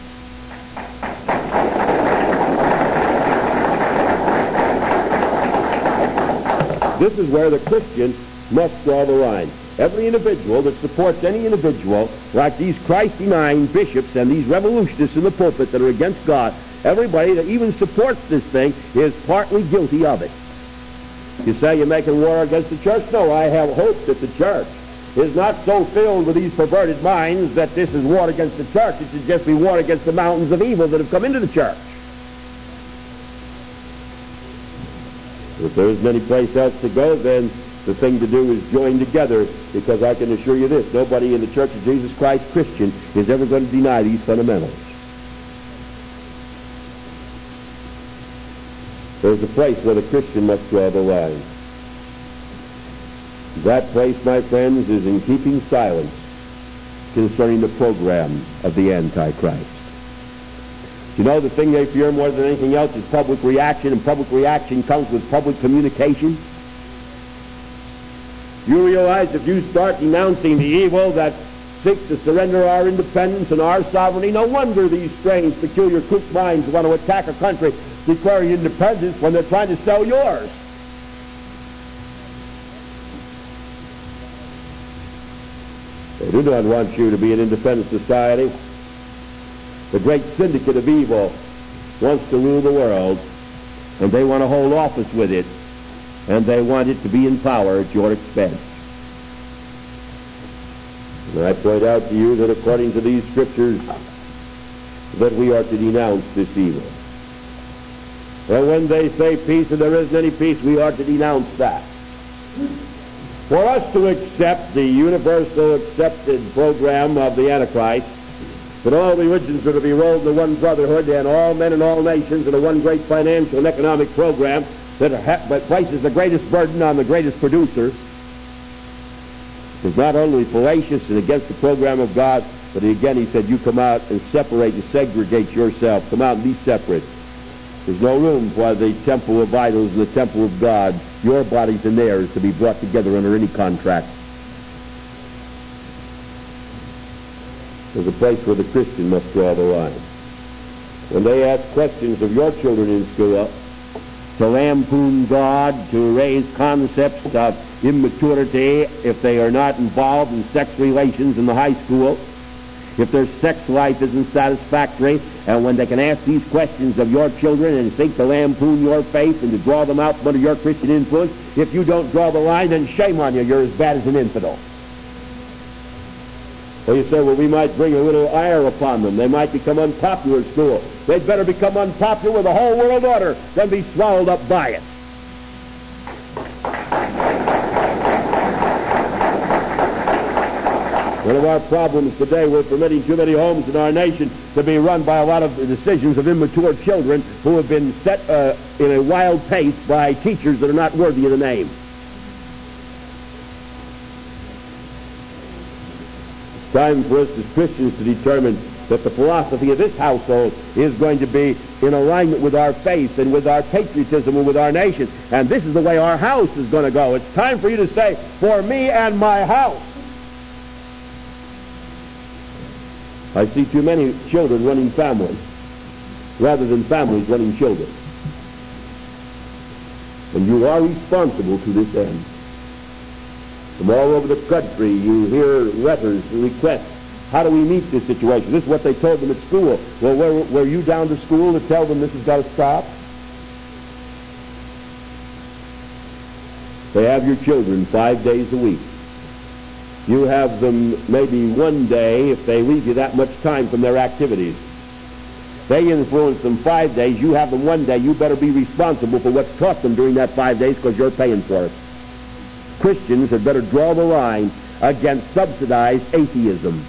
This is where the Christian must draw the line. Every individual that supports any individual, like these Christ-denying bishops and these revolutionists in the pulpit that are against God, everybody that even supports this thing is partly guilty of it. You say you're making war against the church? No, I have hope that the church is not so filled with these perverted minds that this is war against the church. It should just be war against the mountains of evil that have come into the church. If there isn't any place else to go, then the thing to do is join together, because I can assure you this, nobody in the Church of Jesus Christ Christian is ever going to deny these fundamentals. There's a place where the Christian must draw the line. That place, my friends, is in keeping silence concerning the program of the Antichrist. You know, the thing they fear more than anything else is public reaction, and public reaction comes with public communication. You realize if you start denouncing the evil that seeks to surrender our independence and our sovereignty, no wonder these strange, peculiar crook minds want to attack a country declaring independence when they're trying to sell yours. They do not want you to be an independent society. The great syndicate of evil wants to rule the world, and they want to hold office with it, and they want it to be in power at your expense. And I point out to you that according to these scriptures, that we are to denounce this evil. And when they say peace and there isn't any peace, we are to denounce that. For us to accept the universal accepted program of the Antichrist, that all religions are to be rolled into one brotherhood and all men and all nations into one great financial and economic program that places the greatest burden on the greatest producer, is not only fallacious and against the program of God, but again he said, you come out and separate and segregate yourself. Come out and be separate. There's no room for the temple of idols and the temple of God, your bodies and theirs, to be brought together under any contract. There's a place where the Christian must draw the line. When they ask questions of your children in school, to lampoon God, to raise concepts of immaturity if they are not involved in sex relations in the high school, if their sex life isn't satisfactory, and when they can ask these questions of your children and seek to lampoon your faith and to draw them out from under your Christian influence, if you don't draw the line, then shame on you. You're as bad as an infidel. Well, you say, well, we might bring a little ire upon them. They might become unpopular at school. They'd better become unpopular with the whole world order than be swallowed up by it. One of our problems today, we're permitting too many homes in our nation to be run by a lot of decisions of immature children who have been set in a wild pace by teachers that are not worthy of the name. It's time for us as Christians to determine that the philosophy of this household is going to be in alignment with our faith and with our patriotism and with our nation. And this is the way our house is going to go. It's time for you to say, for me and my house. I see too many children running families rather than families running children. And you are responsible to this end. From all over the country, you hear letters and requests. How do we meet this situation? This is what they told them at school. Well, were you down to school to tell them this has got to stop? They have your children 5 days a week. You have them maybe one day if they leave you that much time from their activities. They influence them 5 days. You have them one day. You better be responsible for what's taught them during that 5 days because you're paying for it. Christians had better draw the line against subsidized atheism.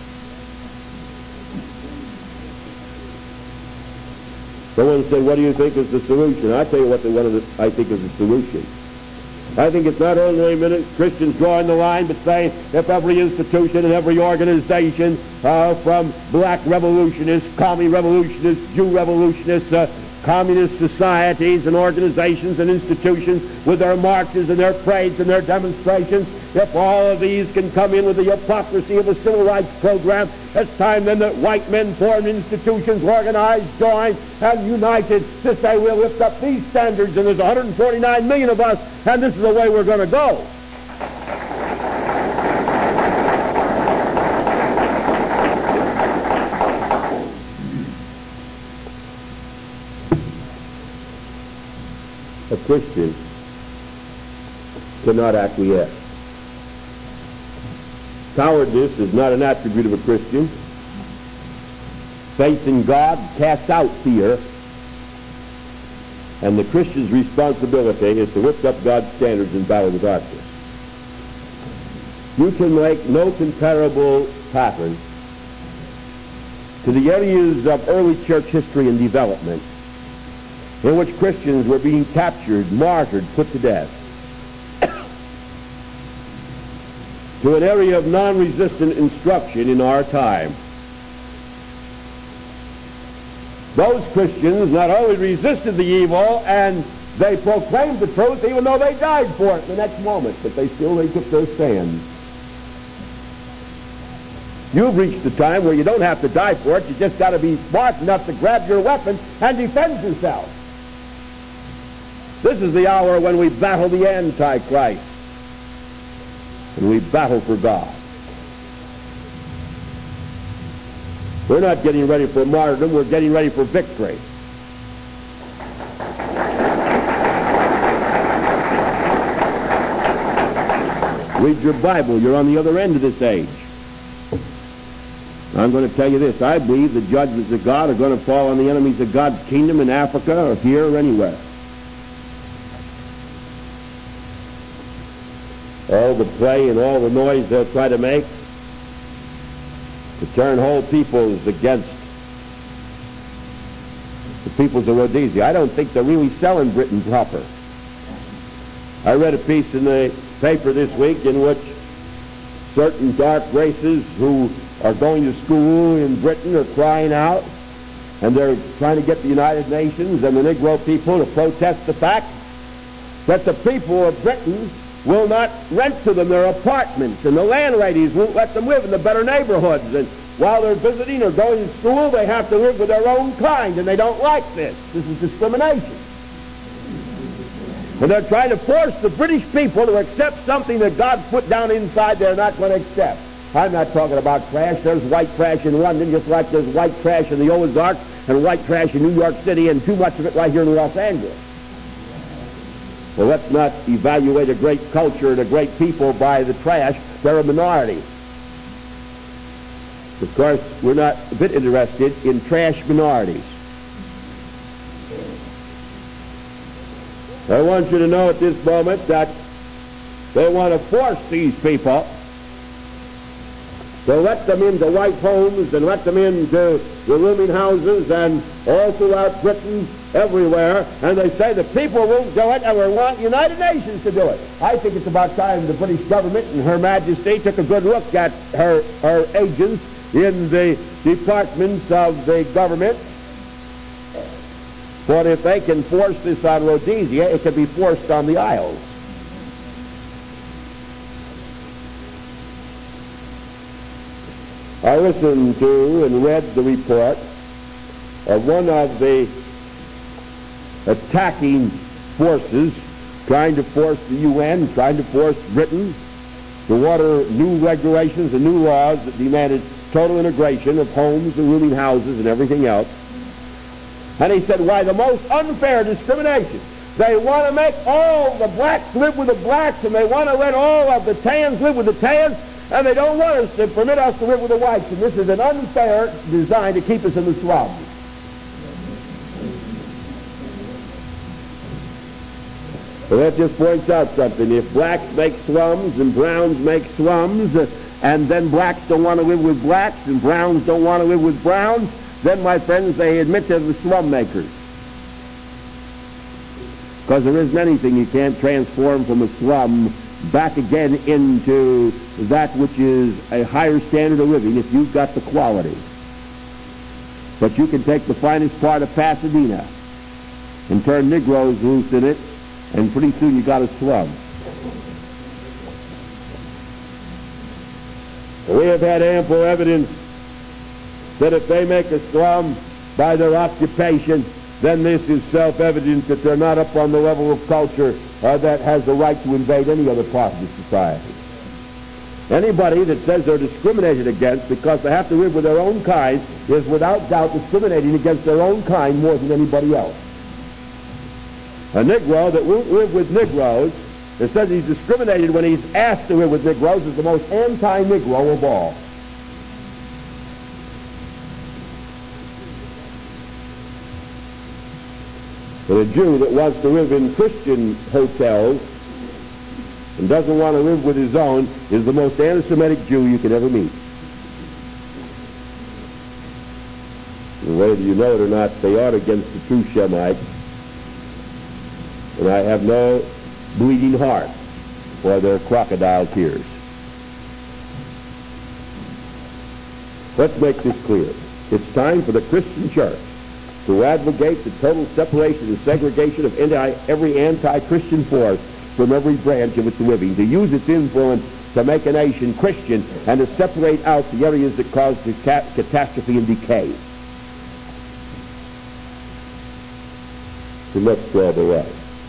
Someone said, what do you think is the solution? I'll tell you what I think is the solution. I think it's not only Christians drawing the line, but saying if every institution and every organization, from black revolutionists, commie revolutionists, Jew revolutionists, communist societies and organizations and institutions with their marches and their parades and their demonstrations, If all of these can come in with the hypocrisy of a civil rights program, it's time then that white men form institutions, organized, joined, and united to say we'll lift up these standards, and there's 149 million of us, and this is the way we're going to go. A Christian cannot acquiesce. Cowardice is not an attribute of a Christian. Faith in God casts out fear, and the Christian's responsibility is to lift up God's standards and battle the darkness. You can make no comparable pattern to the areas of early church history and development in which Christians were being captured, martyred, put to death, to an area of non-resistant instruction in our time. Those Christians not only resisted the evil and they proclaimed the truth even though they died for it the next moment, but they took their stand. You've reached the time where you don't have to die for it. You just got to be smart enough to grab your weapon and defend yourself. This is the hour when we battle the Antichrist, and we battle for God. We're not getting ready for martyrdom, we're getting ready for victory. Read your Bible, you're on the other end of this age. I'm going to tell you this, I believe the judgments of God are going to fall on the enemies of God's kingdom in Africa or here or anywhere. All the play and all the noise they'll try to make to turn whole peoples against the peoples of Rhodesia. I don't think they're really selling Britain proper. I read a piece in the paper this week in which certain dark races who are going to school in Britain are crying out, and they're trying to get the United Nations and the Negro people to protest the fact that the people of Britain will not rent to them their apartments, and the landladies won't let them live in the better neighborhoods. And while they're visiting or going to school, they have to live with their own kind, and they don't like this. This is discrimination. And they're trying to force the British people to accept something that God put down inside they're not going to accept. I'm not talking about trash. There's white trash in London just like there's white trash in the Ozarks and white trash in New York City and too much of it right here in Los Angeles. Well, let's not evaluate a great culture and a great people by the trash. They're a minority. Of course, we're not a bit interested in trash minorities. I want you to know at this moment that they want to force these people to let them into white homes and let them into the rooming houses and all throughout Britain, everywhere, and they say the people won't do it and we want United Nations to do it. I think it's about time the British government and Her Majesty took a good look at her agents in the departments of the government. But if they can force this on Rhodesia, it can be forced on the Isles. I listened to and read the report of one of the attacking forces trying to force the UN, trying to force Britain to order new regulations and new laws that demanded total integration of homes and rooming houses and everything else. And he said, why, the most unfair discrimination. They want to make all the blacks live with the blacks, and they want to let all of the tans live with the tans, and they don't want us to permit us to live with the whites. And this is an unfair design to keep us in the slums. Well, that just points out something. If blacks make slums and browns make slums, and then blacks don't want to live with blacks and browns don't want to live with browns, then, my friends, they admit they're the slum makers. Because there isn't anything you can't transform from a slum back again into that which is a higher standard of living if you've got the quality. But you can take the finest part of Pasadena and turn Negroes loose in it, and pretty soon you got a slum. We have had ample evidence that if they make a slum by their occupation, then this is self-evident that they're not up on the level of culture that has the right to invade any other part of the society. Anybody that says they're discriminated against because they have to live with their own kind is without doubt discriminating against their own kind more than anybody else. A Negro that won't live with Negroes, that says he's discriminated when he's asked to live with Negroes, is the most anti-Negro of all. And a Jew that wants to live in Christian hotels and doesn't want to live with his own is the most anti-Semitic Jew you could ever meet. And whether you know it or not, they are against the true Shemites. And I have no bleeding heart for their crocodile tears. Let's make this clear. It's time for the Christian church to advocate the total separation and segregation of every anti-Christian force from every branch of its living, to use its influence to make a nation Christian and to separate out the areas that cause catastrophe and decay. We must draw the line.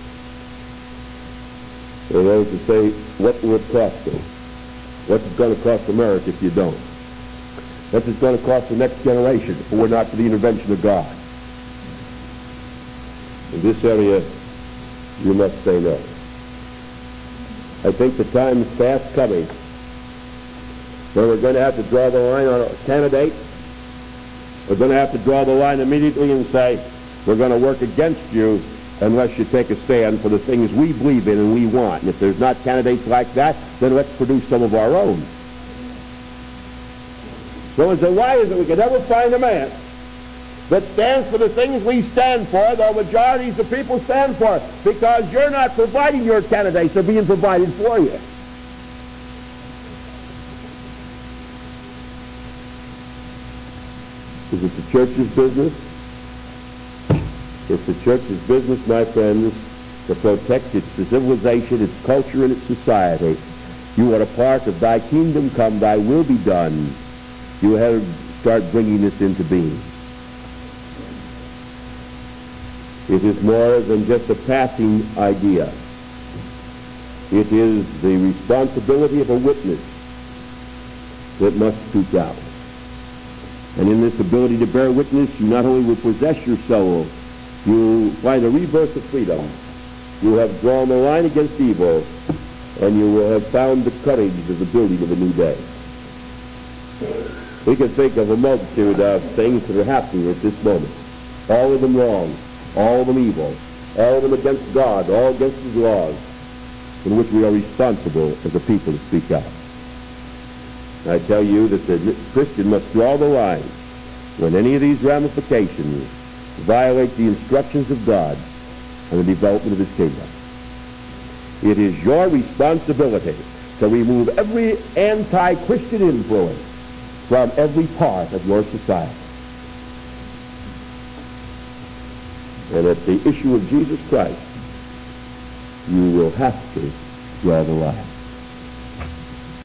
There are those who say, what will it cost us? What's it going to cost America if you don't? What's it going to cost the next generation if we're not for the intervention of God? In this area, you must say no. I think the time is fast coming when we're going to have to draw the line on a candidate. We're going to have to draw the line immediately and say, we're going to work against you unless you take a stand for the things we believe in and we want. And if there's not candidates like that, then let's produce some of our own. Someone said, why is it we can never find a man that stands for the things we stand for, though majorities of people stand for? Because you're not providing your candidates, they're being provided for you. Is it the church's business? It's the church's business, my friends, to protect its civilization, its culture, and its society. You are a part of thy kingdom come, thy will be done. You have to start bringing this into being. It is more than just a passing idea. It is the responsibility of a witness that must speak out. And in this ability to bear witness, you not only will possess your soul, you find a rebirth of freedom. You have drawn the line against evil, and you will have found the courage of the building of a new day. We can think of a multitude of things that are happening at this moment. All of them wrong, all of them evil, all of them against God, all against His laws, in which we are responsible as a people to speak out. I tell you that the Christian must draw the line when any of these ramifications violate the instructions of God and the development of His kingdom. It is your responsibility to remove every anti-Christian influence from every part of your society. And at the issue of Jesus Christ, you will have to draw the line.